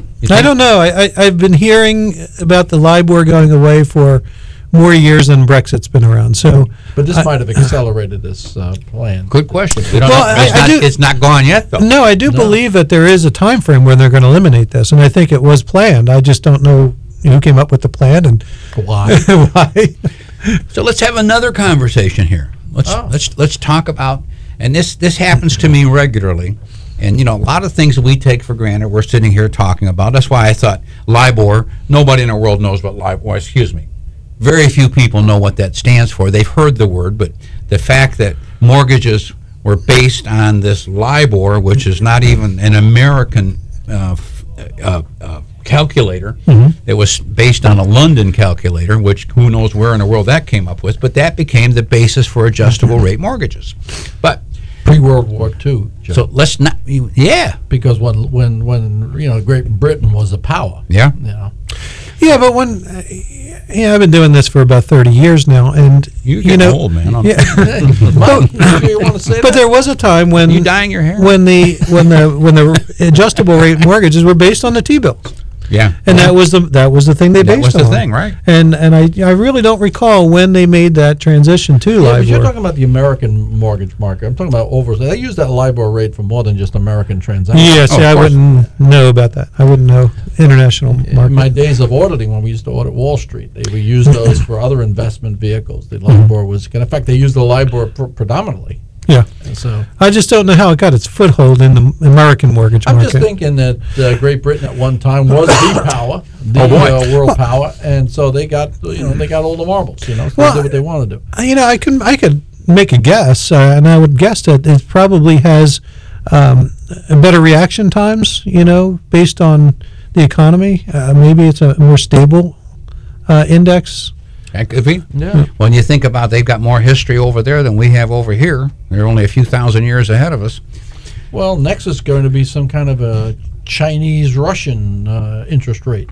I don't know. I, I, I've been hearing about the LIBOR going away for more years than Brexit's been around. So, But this I- might have accelerated this uh, plan. Good question. We don't Well, know. It's, I- I not, do- it's not gone yet, though. no, I do believe that there is a time frame when they're going to eliminate this, and I think it was planned. I just don't know who came up with the plan and Why? why. So let's have another conversation here. Let's Oh. let's let's talk about, and this this happens to me regularly, and you know a lot of things that we take for granted. We're sitting here talking about. That's why I thought LIBOR. Nobody in the world knows what LIBOR. Excuse me. Very few people know what that stands for. They've heard the word, but the fact that mortgages were based on this LIBOR, which is not even an American uh, f- uh, uh, calculator. It was based on a London calculator, which who knows where in the world that came up with, but that became the basis for adjustable rate mortgages. But Pre-World War Two, Joe. so let's not, yeah, because when when when you know Great Britain was a power, yeah. you know, Yeah, but when uh, yeah, I've been doing this for about thirty years now, and You're you getting know, old, man. I'm- Yeah. Mike, you, you want to say But that? there was a time when You dyeing your hair? when the when the when the adjustable rate mortgages were based on the T-bills, Yeah. and that was the that was the thing they That based was the on. thing, right? And and I I really don't recall when they made that transition to Yeah, but you're LIBOR. talking about the American mortgage market. I'm talking about over. They use that LIBOR rate for more than just American transactions. Yeah, see, of I course. wouldn't know about that. I wouldn't know international In market. my days of auditing, when we used to audit Wall Street, they would use those for other investment vehicles. The LIBOR was, in fact, they used the LIBOR pr- predominantly. Yeah, And so I just don't know how it got its foothold in the American mortgage I'm market. just thinking that uh, Great Britain at one time was the power, the Oh, boy. uh, world power, and so they got you know they got all the marbles. You know, so Well, they did what they wanted to do. Uh, you know, I can I could make a guess, uh, and I would guess that it probably has um, a better reaction times. You know, based on the economy, uh, maybe it's a more stable uh, index. That could be. Yeah. When you think about they've got more history over there than we have over here. They're only a few thousand years ahead of us. Well, next is going to be some kind of a Chinese-Russian uh, interest rate.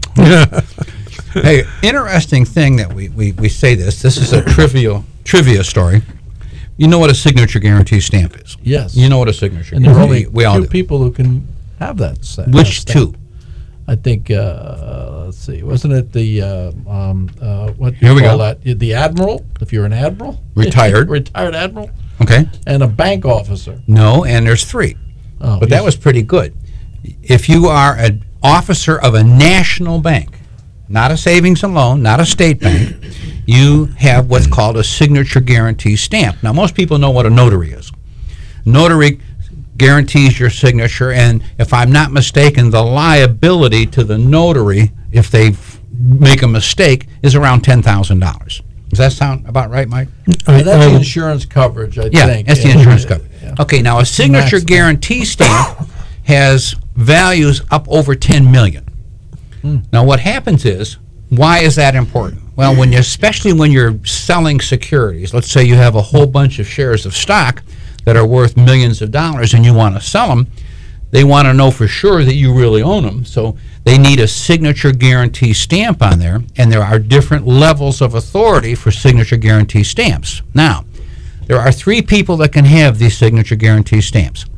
Hey, interesting thing that we, we, we say this. This is a trivial trivia story. You know what a signature guarantee stamp is? Yes. You know what a signature And there are guarantee only we all few do. people who can have that. sa- Which that two? stamp. I think. Uh, let's see. Wasn't it the uh, um, uh, what do Here you we call go. that? The admiral. If you're an admiral, Retired. retired admiral, Okay. and a bank officer. No, and there's three. Oh, But that he's- was pretty good. If you are an officer of a national bank, not a savings and loan, not a state bank, you have what's called a signature guarantee stamp. Now, most people know what a notary is. Notary guarantees your signature, and if I'm not mistaken, the liability to the notary, if they f- make a mistake, is around ten thousand dollars. Does that sound about right, Mike? I- Uh, that's I- the insurance coverage, I Yeah, think. that's the And- insurance coverage. yeah. Okay, now a signature Maximum. guarantee stamp has values up over ten million. Now what happens is, why is that important? Well, when you, especially when you're selling securities, let's say you have a whole bunch of shares of stock that are worth millions of dollars and you want to sell them, they want to know for sure that you really own them. So they need a signature guarantee stamp on there, and there are different levels of authority for signature guarantee stamps. Now, there are three people that can have these signature guarantee stamps.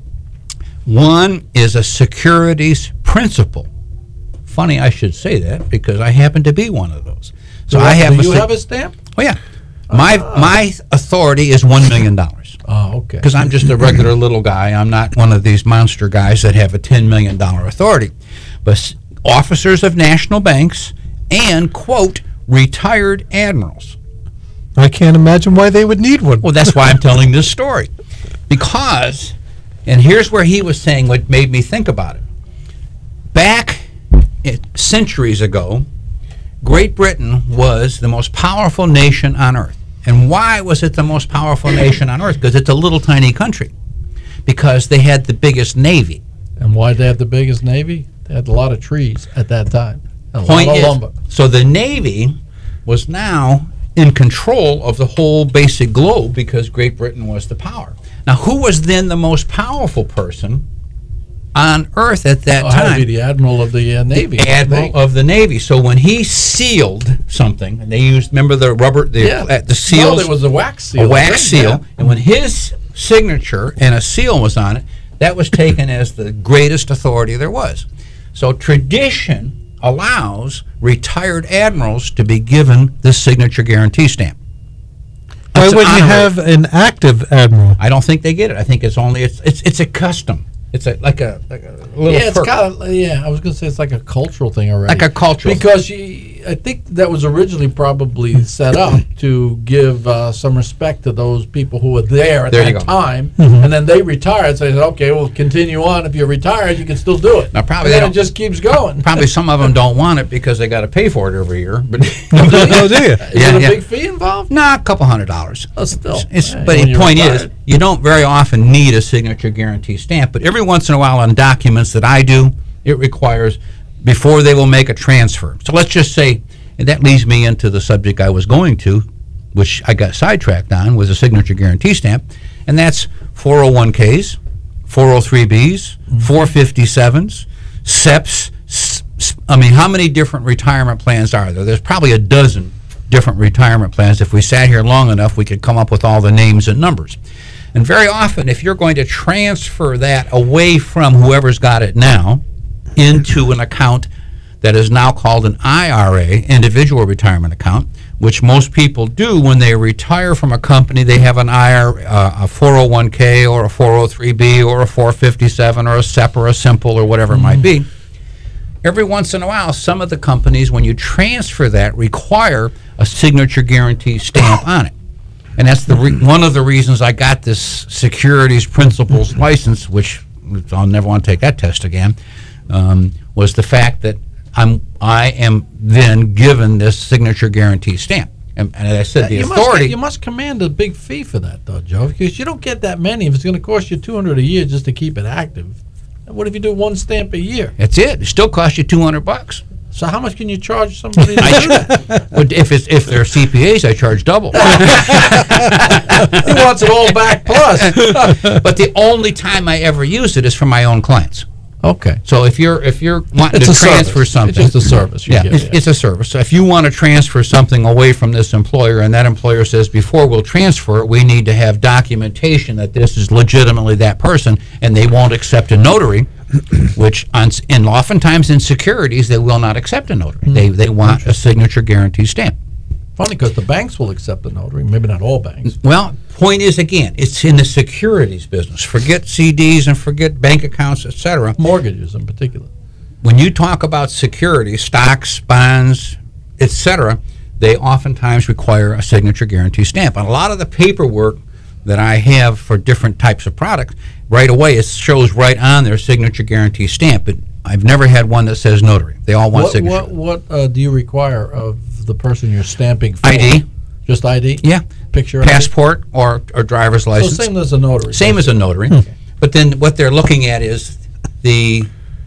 One is a securities principal. Funny I should say that because I happen to be one of those. So Do I have do a you sig- have a stamp? Oh yeah. My my authority is one million dollars. Oh, okay. Because I'm just a regular little guy. I'm not one of these monster guys that have a ten million dollars authority. But s- officers of national banks and, quote, retired admirals. I can't imagine why they would need one. Well, that's why I'm telling this story. Because, and here's where he was saying what made me think about it. Back it, centuries ago, Great Britain was the most powerful nation on earth. And why was it the most powerful nation on earth? Because it's a little tiny country. Because they had the biggest navy. And why did they have the biggest navy? They had a lot of trees at that time. A Point lot of is, lumber. so the Navy was now in control of the whole basic globe because Great Britain was the power. Now, who was then the most powerful person on Earth at that Oh, had to time? be the admiral of the uh, navy. The admiral of the Navy. So when he sealed something, and they used, remember the rubber, the, Yeah. uh, the seals, No, there was a wax seal. a I wax think, seal, yeah. and when his signature and a seal was on it, that was taken as the greatest authority there was. So tradition allows retired admirals to be given this signature guarantee stamp. Why It's an wouldn't you honor. have an active admiral? I don't think they get it. I think it's only it's it's, it's a custom. It's a, like a like a little Yeah, it's perk. kind of yeah. I was going to say it's like a cultural thing already. Like a cultural because you, I think that was originally probably set up to give uh, some respect to those people who were there at There you that go. time, and then they retired. So they said, "Okay, we'll continue on. If you're retired, you can still do it." Now, probably and they then it don't- just keeps going. Probably some of them don't want it because they got to pay for it every year. But Oh, do you? Is Yeah, it a yeah. big fee involved? nah, a couple hundred dollars. Oh, still. It's, Yeah, but when the you're point is, retired. you don't very often need a signature guarantee stamp. But every once in a while, on documents that I do, it requires before they will make a transfer. So let's just say, and that leads me into the subject I was going to, which I got sidetracked on, was a signature guarantee stamp, and that's four oh one Ks, four oh three Bs, four fifty-sevens, S E Ps. s- s- I mean, how many different retirement plans are there? There's probably a dozen different retirement plans. If we sat here long enough, we could come up with all the names and numbers. And very often, if you're going to transfer that away from whoever's got it now into an account that is now called an I R A, individual retirement account, which most people do when they retire from a company. They have an I R A, uh, a four oh one K or a four oh three B or a four fifty-seven or a S E P or a Simple or whatever it might be. Every once in a while, some of the companies, when you transfer that, require a signature guarantee stamp on it. And that's the re- one of the reasons I got this securities principles license, which I'll never want to take that test again, um, was the fact that I'm I am then given this signature guarantee stamp. And, and as I said, the you must, authority. you must command a big fee for that, though, Joe, because you don't get that many. If it's going to cost you two hundred a year just to keep it active, what if you do one stamp a year? That's it. It still costs you two hundred bucks. So how much can you charge somebody to I do that? But if it's if they're C P As, I charge double. He wants it all back plus. But the only time I ever use it is for my own clients. Okay. So if you're if you're wanting It's to a transfer service. something, It's just a service you Yeah, give, it's, yeah. it's a service. So if you want to transfer something away from this employer, and that employer says before we'll transfer it, we need to have documentation that this is legitimately that person, and they won't accept a notary, which on, s- and oftentimes in securities they will not accept a notary. They they want a signature guarantee stamp. Funny, because the banks will accept the notary. Maybe not all banks. Well, point is, again, it's in the securities business. Forget C Ds and forget bank accounts, et cetera. Mortgages in particular. When you talk about securities, stocks, bonds, et cetera, they oftentimes require a signature guarantee stamp. And a lot of the paperwork that I have for different types of products, right away it shows right on their signature guarantee stamp. But I've never had one that says notary. They all want What signature. what, what uh, do you require of the person you're stamping for? I D. Just I D? Yeah. Picture Passport or, or driver's I D? license. So same as a notary. Same as a notary. But then what they're looking at is the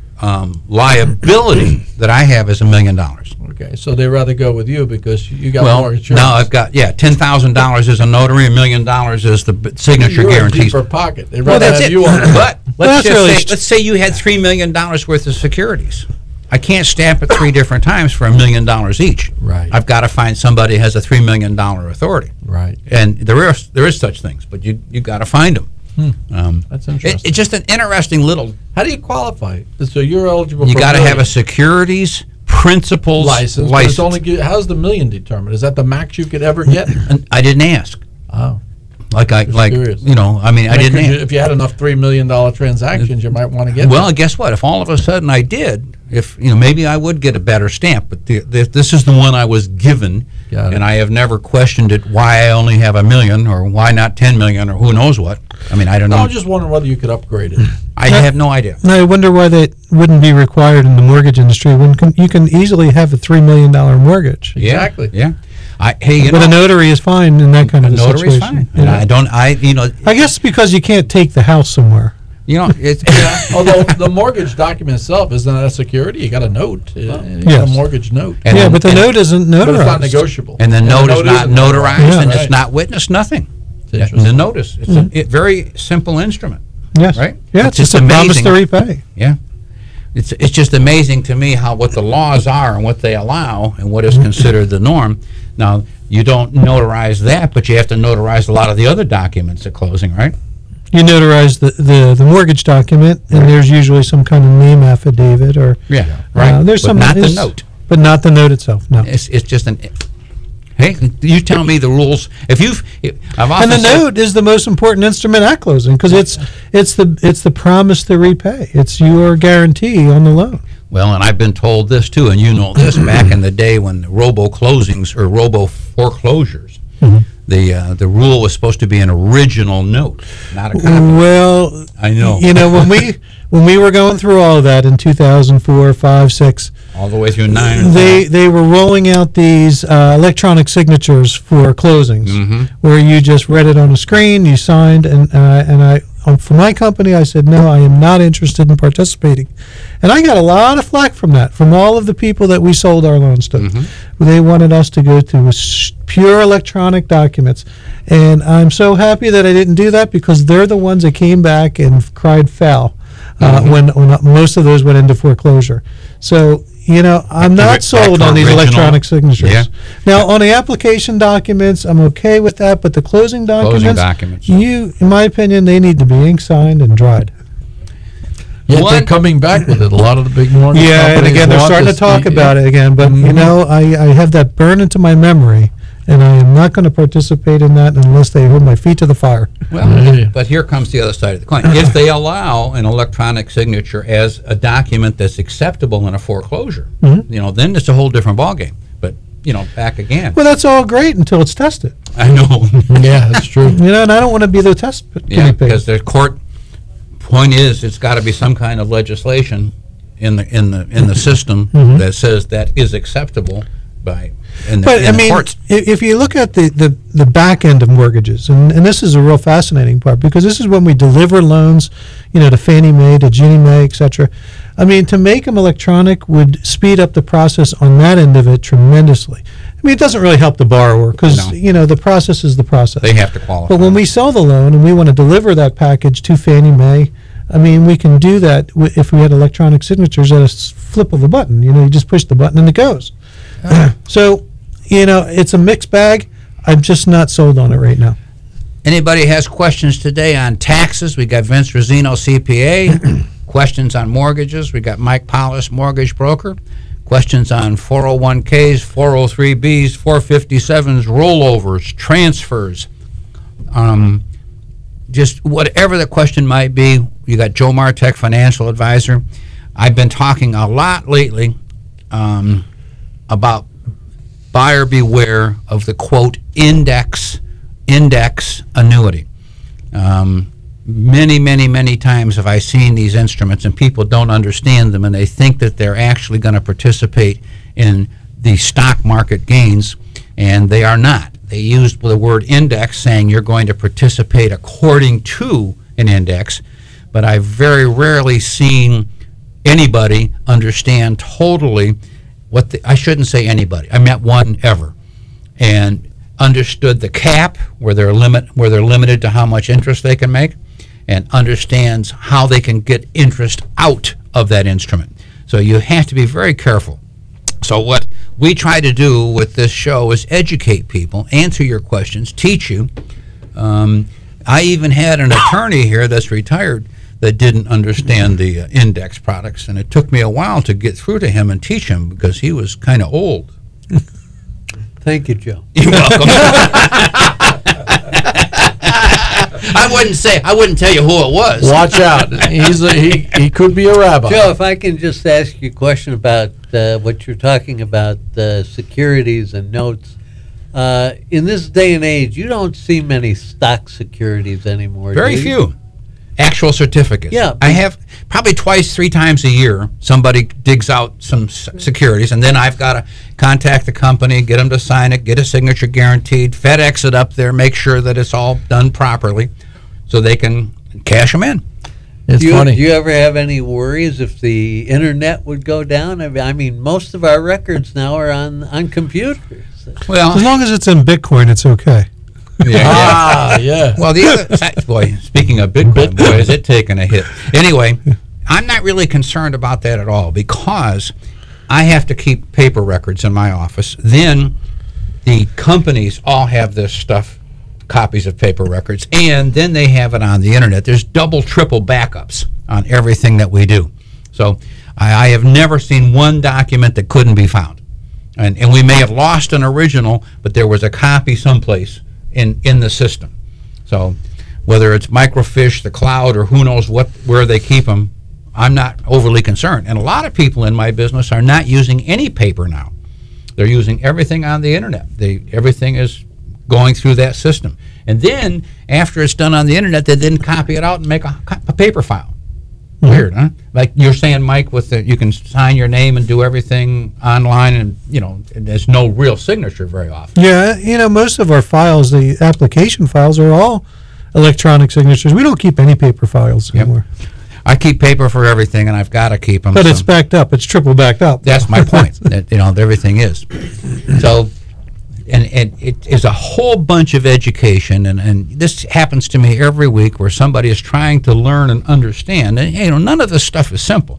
um, liability that I have is a million dollars. Okay, so they rather go with you because you got Well, more insurance. now I've got, yeah, ten thousand dollars is a notary, a million dollars is the b- signature You're guarantee. a deeper pocket. They'd Well, rather that's have it. you on it. But Well, let's that's just really say, st- let's say you had three million dollars worth of securities. I can't stamp it three different times for a million dollars each. Right. I've got to find somebody who has a three million dollar authority. Right. And there is there is such things, but you you got to find them. Um, That's it- interesting. it's just an interesting little. How do you qualify? So you're eligible You for got to a have a million securities principles license. But license. it's only gi- how's the million determined? Is that the max you could ever get? And I didn't ask. Oh. Like I Just like curious. you know. I mean, I Like, didn't could you- ask. if you had enough three million dollar transactions, you might want to get Well, that. guess what? If all of a sudden I did, if you know, maybe I would get a better stamp. But the, the, this is the one I was given, Got it. and I have never questioned it. Why I only have a million, or why not ten million, or who knows what? I mean, I don't No, know. I'm just wondering whether you could upgrade it. I have no idea. And I wonder why that wouldn't be required in the mortgage industry when con- you can easily have a three million dollar mortgage. Yeah, Exactly. Yeah. I hey, you But know, a notary is fine in that kind a of a notary is situation. fine. And Yeah. I don't. I you know. I guess because you can't take the house somewhere. You know. It's Although the mortgage document itself isn't that a security? You got a note. Uh, You got a Yes. mortgage note. And yeah, then- but the and- note isn't notarized. But it's not negotiable. and the note is not isn't notarized, Yeah. and Right. it's not witnessed. Nothing. It's The interesting. notice. It's a it, very simple instrument. Yes. Right? Yeah, It's it's just just a promise amazing. to repay. Yeah. It's it's just amazing to me how what the laws are and what they allow and what is considered the norm. Now, you don't notarize that, but you have to notarize a lot of the other documents at closing, right? You notarize the, the, the mortgage document, and there's usually some kind of name affidavit or Yeah, right. Uh, there's but some not the is- note. but not the note itself. No. It's it's just an. Hey, you tell me the rules. If you've, if, I've often And the said- note is the most important instrument at closing because it's it's the it's the promise to repay. It's your guarantee on the loan. Well, and I've been told this too, and you know this, back in the day when the robo closings or robo foreclosures, Mm-hmm. the uh, the rule was supposed to be an original note, not a copy. Well, I know. You know when we when we were going through all of that in two thousand four, five, six, All the way through nine. And they ten. they were rolling out these uh, electronic signatures for closings, Mm-hmm. where you just read it on a screen, you signed, and uh, and I um, for my company I said no, I am not interested in participating, and I got a lot of flack from that from all of the people that we sold our loans to. Mm-hmm. They wanted us to go to s- pure electronic documents, and I'm so happy that I didn't do that because they're the ones that came back and cried foul. Uh, Mm-hmm. when, when most of those went into foreclosure. So, you know, I'm Back not to sold on these original. electronic signatures. Yeah. Now, on the application documents, I'm okay with that, but the closing documents, documents. you, in my opinion, they need to be ink signed and dried. Yet One- they're coming back with it. A lot of the big mortgage Yeah, and companies again, they're want starting to this talk to- about it again, but, you Mhm. know, I, I have that burned into my memory, and I am not going to participate in that unless they hold my feet to the fire. Well, Yeah. but here comes the other side of the coin. If they allow an electronic signature as a document that's acceptable in a foreclosure, Mm-hmm. you know, then it's a whole different ballgame. But you know, back again. Well, that's all great until it's tested. I know. Yeah, that's true. You know, and I don't want to be the test p- Yeah, guinea pig. because the court point is, it's got to be some kind of legislation in the in the in the system Mm-hmm. that says that is acceptable by in the, But in I the mean, courts. i- if you look at the, the, the back end of mortgages, and, and this is a real fascinating part because this is when we deliver loans, you know, to Fannie Mae, to Ginnie Mae, et cetera. I mean, to make them electronic would speed up the process on that end of it tremendously. I mean, it doesn't really help the borrower because, No. you know, the process is the process. They have to qualify. But when we sell the loan and we want to deliver that package to Fannie Mae, I mean, we can do that wi- if we had electronic signatures at a s- flip of a button. You know, you just push the button and it goes. So, you know, it's a mixed bag. I'm just not sold on it right now. Anybody has questions today on taxes? We got Vince Rosino, C P A. Questions on mortgages? We got Mike Paulus, mortgage broker. Questions on four oh one Ks, four oh three Bs, four fifty-sevens, rollovers, transfers. Um, just whatever the question might be. You got Joe Martek, financial advisor. I've been talking a lot lately um, about buyer beware of the quote index index annuity. Um, many, many, many times have I seen these instruments and people don't understand them and they think that they're actually going to participate in the stock market gains, and they are not. They used the word index saying you're going to participate according to an index, but I've very rarely seen anybody understand totally what the, I shouldn't say anybody, I meant one ever, and understood the cap where they're limit where they're limited to how much interest they can make, and understands how they can get interest out of that instrument. So you have to be very careful. So what we try to do with this show is educate people, answer your questions, teach you. Um, I even had an attorney here that's retired that didn't understand the uh, index products, and it took me a while to get through to him and teach him because he was kind of old. Thank you, Joe. You're welcome. I wouldn't say, I wouldn't tell you who it was. Watch out. He's a, he, he could be a rabbi. Joe, if I can just ask you a question about uh, what you're talking about, uh, securities and notes. Uh, in this day and age, you don't see many stock securities anymore. Very do you? few. Actual certificates. Yeah. I have probably twice, three times a year, somebody digs out some s- securities, and then I've got to contact the company, get them to sign it, get a signature guaranteed, FedEx it up there, make sure that it's all done properly so they can cash them in. It's do you, funny. Do you ever have any worries if the internet would go down? I mean, I mean, most of our records now are on, on computers. Well, As long as it's in Bitcoin, it's okay. yeah, ah, yeah. Well, the other side, boy, speaking of Bitcoin, boy, is it taking a hit. Anyway, I'm not really concerned about that at all because I have to keep paper records in my office. Then the companies all have this stuff copies of paper records, and then they have it on the internet. There's double, triple backups on everything that we do. So I, I have never seen one document that couldn't be found. And, and we may have lost an original, but there was a copy someplace in, in the system. So whether it's microfiche, the cloud, or who knows what, where they keep them, I'm not overly concerned. And a lot of people in my business are not using any paper now. They're using everything on the internet. They, everything is going through that system. And then, after it's done on the internet, they then copy it out and make a, a paper file. Mm-hmm. Weird, huh? Like you're saying, Mike, with the, you can sign your name and do everything online, and you know, and there's no real signature very often. Yeah, you know, most of our files, the application files, are all electronic signatures. We don't keep any paper files Yep. anymore. I keep paper for everything, and I've got to keep them. But so. it's backed up. It's triple backed up. That's my point. that, you know, everything is. So, and, and it is a whole bunch of education, and, and this happens to me every week where somebody is trying to learn and understand. And, you know, none of this stuff is simple.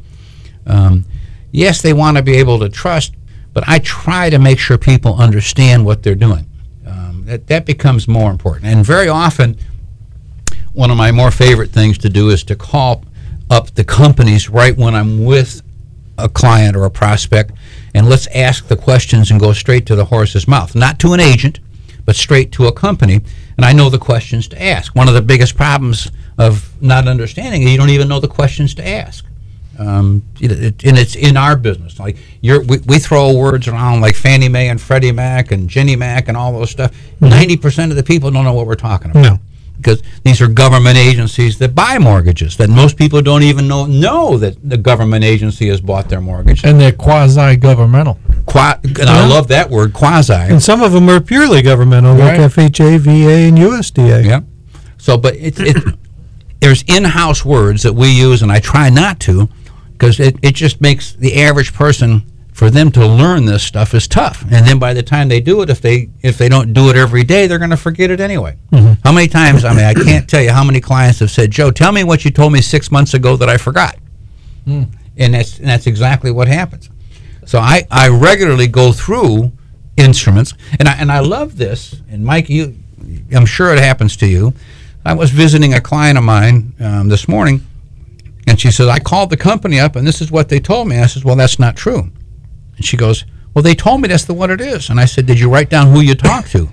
Um, yes, they want to be able to trust, but I try to make sure people understand what they're doing. Um, that, that becomes more important. And very often, one of my more favorite things to do is to call up the companies right when I'm with a client or a prospect, and let's ask the questions and go straight to the horse's mouth. Not to an agent, but straight to a company, and I know the questions to ask. One of the biggest problems of not understanding is you don't even know the questions to ask. Um, it, it, and it's in our business. Like you're, we, we throw words around like Fannie Mae and Freddie Mac and Ginnie Mac and all those stuff. ninety percent of the people don't know what we're talking about. No. Because these are government agencies that buy mortgages that most people don't even know know that the government agency has bought their mortgage. And they're quasi-governmental. Qua- and I love that word, quasi. And some of them are purely governmental, like Right. F H A, V A, and U S D A. Yeah. So, but it, it, there's in-house words that we use, and I try not to, because it, it just makes the average person, for them to learn this stuff is tough. And then by the time they do it, if they if they don't do it every day, they're going to forget it anyway. Mm-hmm. How many times, I mean, I can't tell you how many clients have said, Joe, tell me what you told me six months ago that I forgot. Mm. And that's and that's exactly what happens. So I, I regularly go through instruments, and I, and I love this. And Mike, you, I'm sure it happens to you. I was visiting a client of mine um, this morning, and she says, I called the company up, and this is what they told me. I said, well, that's not true. And she goes, well, they told me that's the what it is. And I said, did you write down who you talked to?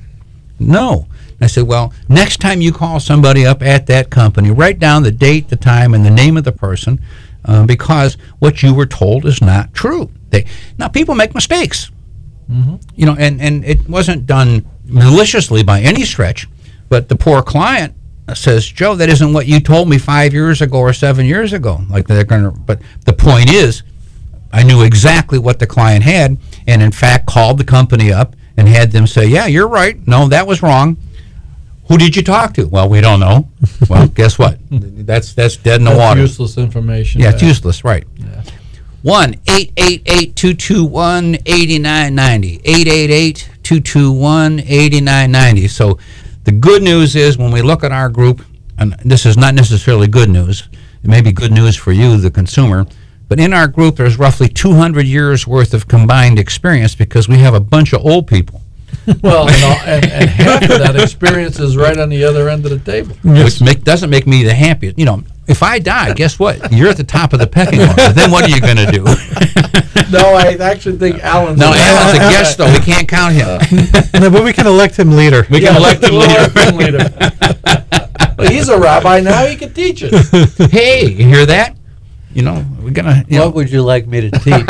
No. And I said, well, next time you call somebody up at that company, write down the date, the time, and the name of the person, uh, because what you were told is not true. They, now, people make mistakes. Mm-hmm. You know, and, and it wasn't done maliciously by any stretch, but the poor client says, Joe, that isn't what you told me five years ago or seven years ago. Like they're gonna, but the point is, I knew exactly what the client had, and in fact called the company up and had them say, yeah, you're right. No, that was wrong. Who did you talk to? Well, we don't know. Well, guess what? That's that's dead in the That's water. useless information. Yeah, it's useless, right. Yeah. one eight eight eight, two two one, eight nine nine zero. eight eight eight, two two one, eight nine nine zero. So the good news is when we look at our group, and this is not necessarily good news, it may be good news for you, the consumer, but in our group there's roughly two hundred years worth of combined experience because we have a bunch of old people. Well, and, all, and, and half of that experience is right on the other end of the table. Which make, doesn't make me the happiest. You know, if I die, guess what? You're at the top of the pecking order. Then what are you going to do? No, I actually think Alan's. No, Alan's a guest, though. We can't count him. No, but we can elect him leader. We can elect him leader. leader. Well, he's a rabbi now. He can teach us. Hey, you hear that? You know, we're gonna. You What know, would you like me to teach?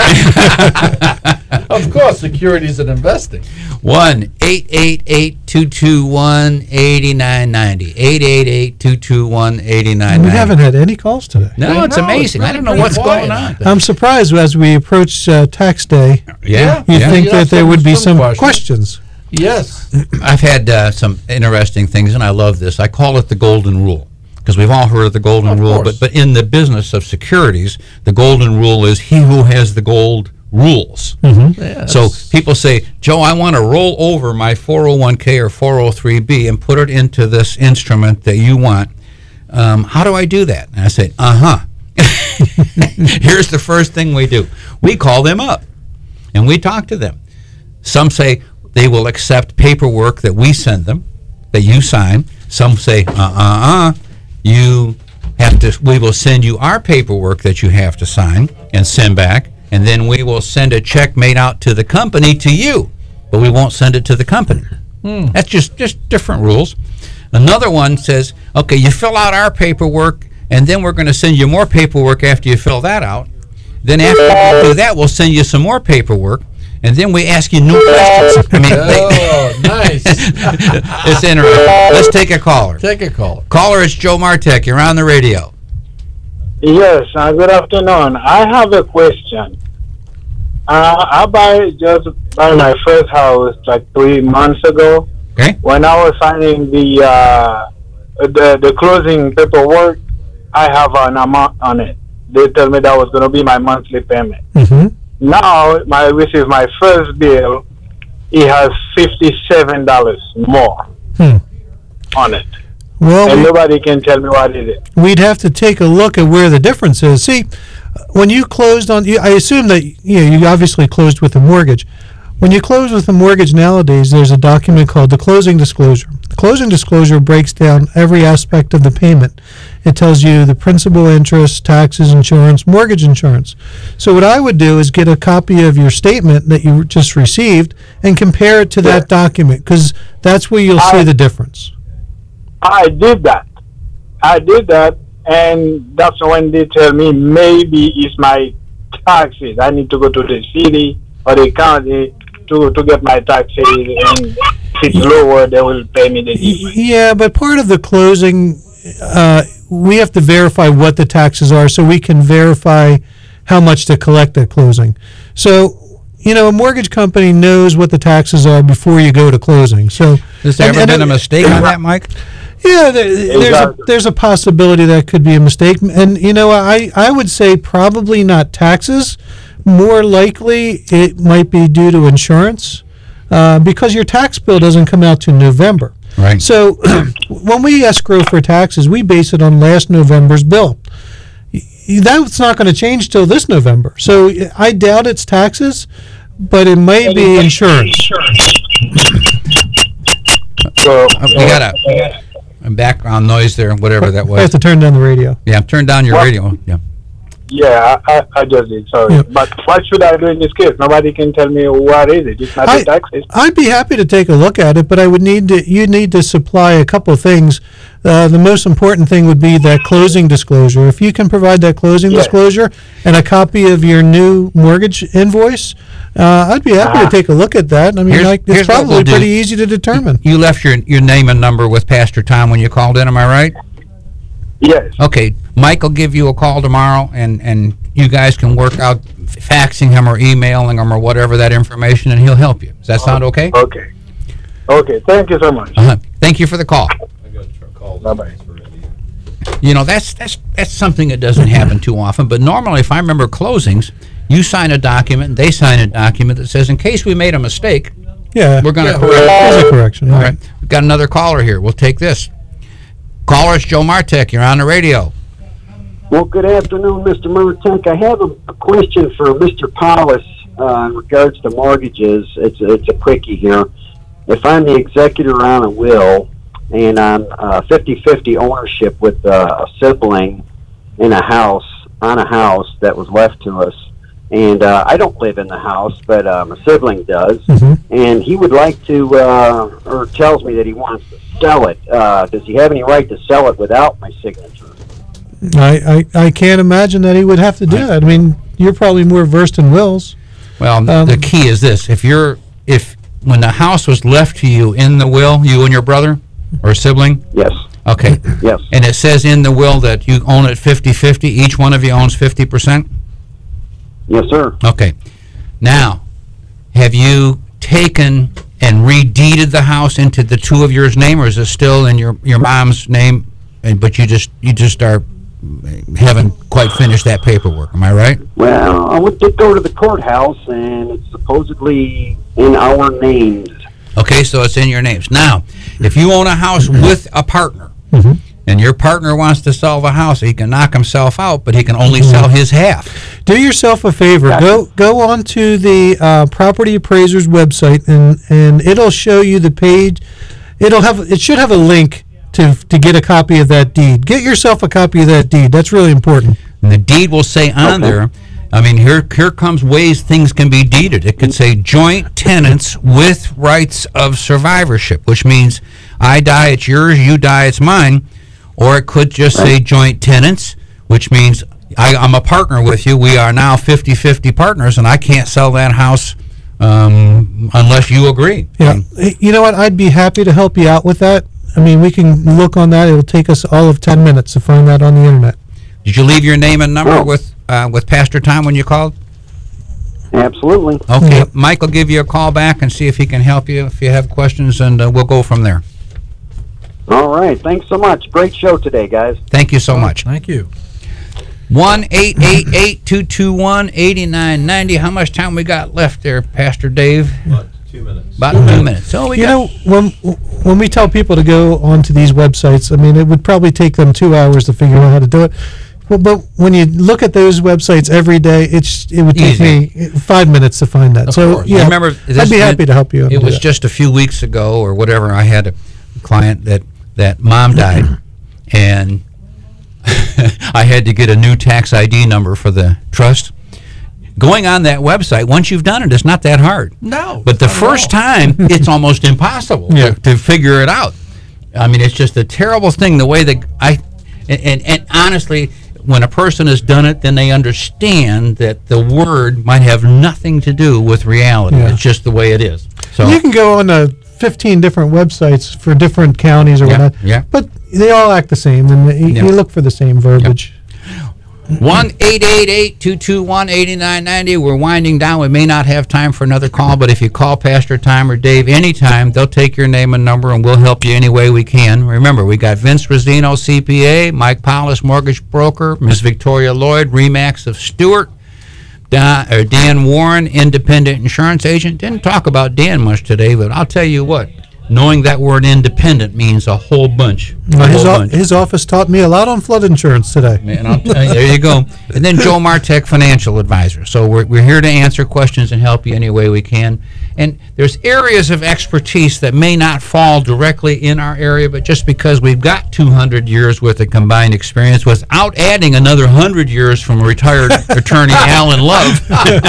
Of course, securities and investing. one eight eight eight two two one eighty nine ninety. Eight eight eight two two one eighty nine ninety. We haven't had any calls today. No, it's No, amazing. it's I don't know really what's quiet. going on. I'm surprised as we approach uh, tax day. Yeah, You yeah. think Yeah, that there some- would be some some questions. questions. Yes. I've had uh, some interesting things, and I love this. I call it the golden rule because we've all heard of the golden Of rule. course. But but in the business of securities, the golden rule is he who has the gold rules. Yeah, So that's- people say, Joe, I want to roll over my four oh one k or four oh three b and put it into this instrument that you want. Um, how do I do that? And I say, uh-huh. Here's the first thing we do. We call them up, and we talk to them. Some say they will accept paperwork that we send them. that you sign. Some say, uh, uh, uh, you have to, we will send you our paperwork that you have to sign and send back, and then we will send a check made out to the company to you, but we won't send it to the company. Hmm. That's just, just different rules. Another one says, okay, you fill out our paperwork, and then we're going to send you more paperwork after you fill that out. Then after you do that, we'll send you some more paperwork, and then we ask you new questions. I mean, Oh, nice. it's interesting. Let's take a caller. Take a call. Caller, it's Joe Martek. You're on the radio. Yes, uh, good afternoon. I have a question. Uh, I buy just buy my first house like three months ago. Okay. When I was signing the uh, the the closing paperwork, I have an amount on it. They tell me that was going to be my monthly payment. Mm-hmm. Now, my which is my first bill, it has fifty-seven dollars more Hmm. on it, Well, and we- nobody can tell me what it is. we'd have to take a look at where the difference is. See, when you closed on, you- I assume that you know, you obviously closed with a mortgage. When you close with a mortgage nowadays, there's a document called the closing disclosure. The closing disclosure breaks down every aspect of the payment. It tells you the principal, interest, taxes, insurance, mortgage insurance. So what I would do is get a copy of your statement that you just received and compare it to that document, because that's where you'll see I- the difference. I did that. I did that, and that's when they tell me maybe it's my taxes. I need to go to the city or the county to, to get my taxes, and if it's lower, they will pay me the difference. Yeah, but part of the closing, uh, we have to verify what the taxes are so we can verify how much to collect at closing. So, you know, a mortgage company knows what the taxes are before you go to closing. So, Has there and- ever and been a it- mistake on that, Mike? Yeah, there, there's a Exactly. there's a possibility that could be a mistake, and you know, I I would say probably not taxes. More likely, it might be due to insurance, uh, because your tax bill doesn't come out to November. Right. So when we escrow for taxes, we base it on last November's bill. Y- y- That's not going to change till this November. So I doubt it's taxes, but it may be insurance. So, Oh, you got a, a background noise there, whatever that I have was. to turn down the radio. Yeah, turn down your What? radio. Yeah. yeah, I, I, I just did, sorry. Yeah. But what should I do in this case? Nobody can tell me what is it. It's not I- the taxes. I'd be happy to take a look at it, but I would need to, you need to supply a couple of things. Uh, the most important thing would be that closing disclosure. If you can provide that closing Yes. disclosure and a copy of your new mortgage invoice, uh, I'd be happy Ah. to take a look at that. I mean, Here's- like, here's it's what probably we'll do. pretty easy to determine. You left your your name and number with Pastor Tom when you called in, am I right? Yes. Okay, Mike will give you a call tomorrow, and, and you guys can work out faxing him or emailing him or whatever that information, and he'll help you. Does that sound okay? Okay. Okay, thank you so much. Uh-huh. Thank you for the call. Bye-bye. You know, that's that's that's something that doesn't happen too often, but normally if I remember closings, you sign a document, they sign a document that says, in case we made a mistake, Yeah. we're going to Yeah, correct it. There's a correction. All right. We've got another caller here. We'll take this. Caller, it's Joe Martek. You're on the radio. Well, good afternoon, Mister Murtank. I have a, a question for Mister Paulus uh, in regards to mortgages. It's it's a quickie here. If I'm the executor on a will and I'm uh, fifty-fifty ownership with uh, a sibling in a house, on a house that was left to us, and uh, I don't live in the house, but um, a sibling does, Mhm. and he would like to, uh, or tells me that he wants to sell it. Uh, does he have any right to sell it without my signature? I, I, I can't imagine that he would have to do that. I mean, you're probably more versed in wills. Well, Um, the key is this: if you're if when the house was left to you in the will, you and your brother or sibling, Yes. okay, Yes. and it says in the will that you own it fifty-fifty, each one of you owns fifty percent. Yes, sir. Okay. Now, have you taken and redeeded the house into the two of yours name, or is it still in your, your mom's name? And but you just you just are haven't quite finished that paperwork. Am I right? Well, I went to go to the courthouse, and it's supposedly in our names. Okay, so it's in your names. Now, if you own a house with a partner, and your partner wants to sell the house, he can knock himself out, but he can only sell his half. Do yourself a favor. Go go onto the uh, property appraiser's website, and and it'll show you the page. it'll have it should have a link to to get a copy of that deed. Get yourself a copy of that deed. That's really important. And the deed will say on there, I mean, here here comes ways things can be deeded. It could say joint tenants with rights of survivorship, which means I die, it's yours, you die, it's mine. Or it could just say joint tenants, which means I, I'm a partner with you. We are now fifty-fifty partners, and I can't sell that house um, unless you agree. Yeah. Um, Hey, you know what? I'd be happy to help you out with that. I mean, we can look on that. It'll take us all of ten minutes to find that on the internet. Did you leave your name and number Oh. with uh, with Pastor Tom when you called? Absolutely. Okay, Yep. Mike will give you a call back and see if he can help you if you have questions, and uh, we'll go from there. All right. Thanks so much. Great show today, guys. Thank you so much. Thank you. one eight eight eight, two two one, eight nine nine zero. How much time we got left there, Pastor Dave? About two minutes. About two minutes. So we You got know, when when we tell people to go onto these websites, I mean, it would probably take them two hours to figure out how to do it. Well, but when you look at those websites every day, it's it would take Easy. me five minutes to find that. Of so course. yeah, remember, I'd this- be happy to help you. It do was that. just a few weeks ago or whatever. I had a client that that mom died, and I had to get a new tax I D number for the trust. Going on that website, once you've done it, it's not that hard. No. But the not at first all. time, it's almost impossible Yeah. to, to figure it out. I mean, it's just a terrible thing the way that I, and, and, and honestly, when a person has done it, then they understand that the word might have nothing to do with reality. Yeah. It's just the way it is. So You can go on to fifteen different websites for different counties or Yeah, whatnot. yeah. But they all act the same, and you, Yeah. you look for the same verbiage. one eight eight eight, two two one, eight nine nine zero. We're winding down. We may not have time for another call, but if you call Pastor Tom or Dave anytime, they'll take your name and number, and we'll help you any way we can. Remember, we got Vince Rosino, C P A, Mike Paulus, mortgage broker, Miss Victoria Lloyd, Remax of Stewart, Dan, or Dan Warren, independent insurance agent. Didn't talk about Dan much today, but I'll tell you what, knowing that word independent means a whole bunch. A Uh, his, whole o- bunch. his office taught me a lot on flood insurance today. Man, I'll tell you, there you go. And then Joe Martek, financial advisor. So we're, we're here to answer questions and help you any way we can. And there's areas of expertise that may not fall directly in our area, but just because we've got two hundred years worth of combined experience without adding another one hundred years from retired attorney Alan Love.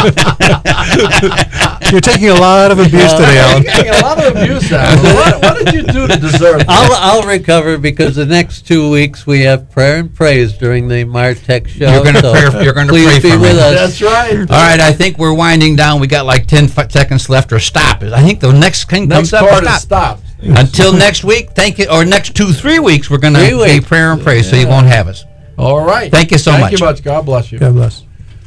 You're taking a lot of abuse today, Alan. You're getting a lot of abuse out of it. What, what did you do to deserve that? I'll, I'll recover because the next two weeks we have prayer and praise during the Martech show. You're gonna so pray- you're gonna please pray be for me. with us. That's right. All right, I think we're winding down. We got like ten f- seconds left, or stop. I think the next thing Next comes up. part is is stop. stop. Until next week, thank you. Or next two, three weeks, we're going to Three be weeks. prayer and praise, so you won't have us. All right. Thank you so Thank much. you much. God bless you. God bless.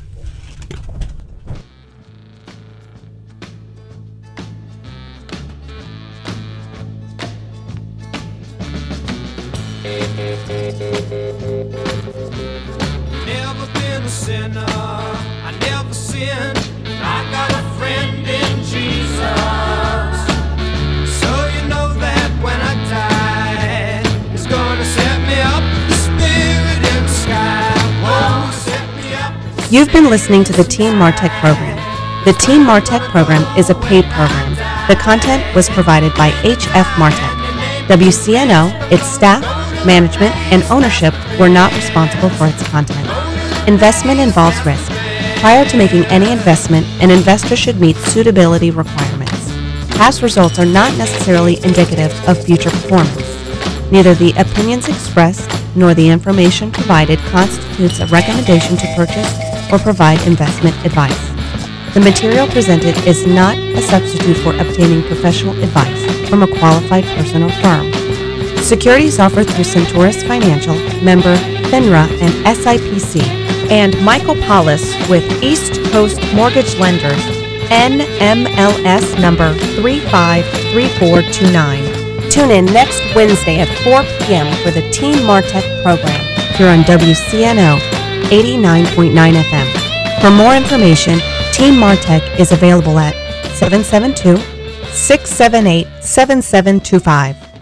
Never been a sinner, I never sinned. I got a friend in Jesus. So you know that when I die, He's gonna set me up. The Spirit in the sky won't set me up. You've been listening to the Team Martech program. The Team Martech program is a paid program. The content was provided by H F Martech. W C N O, its staff, management, and ownership were not responsible for its content. Investment involves risk. Prior to making any investment, an investor should meet suitability requirements. Past results are not necessarily indicative of future performance. Neither the opinions expressed nor the information provided constitutes a recommendation to purchase or provide investment advice. The material presented is not a substitute for obtaining professional advice from a qualified person or firm. Securities offered through Centaurus Financial, member FINRA and S I P C, and Michael Paulus with East Coast Mortgage Lenders, N M L S number three five three four two nine. Tune in next Wednesday at four p.m. for the Team Martech program here on W C N O eighty-nine point nine F M. For more information, Team Martech is available at seven seven two, six seven eight, seven seven two five.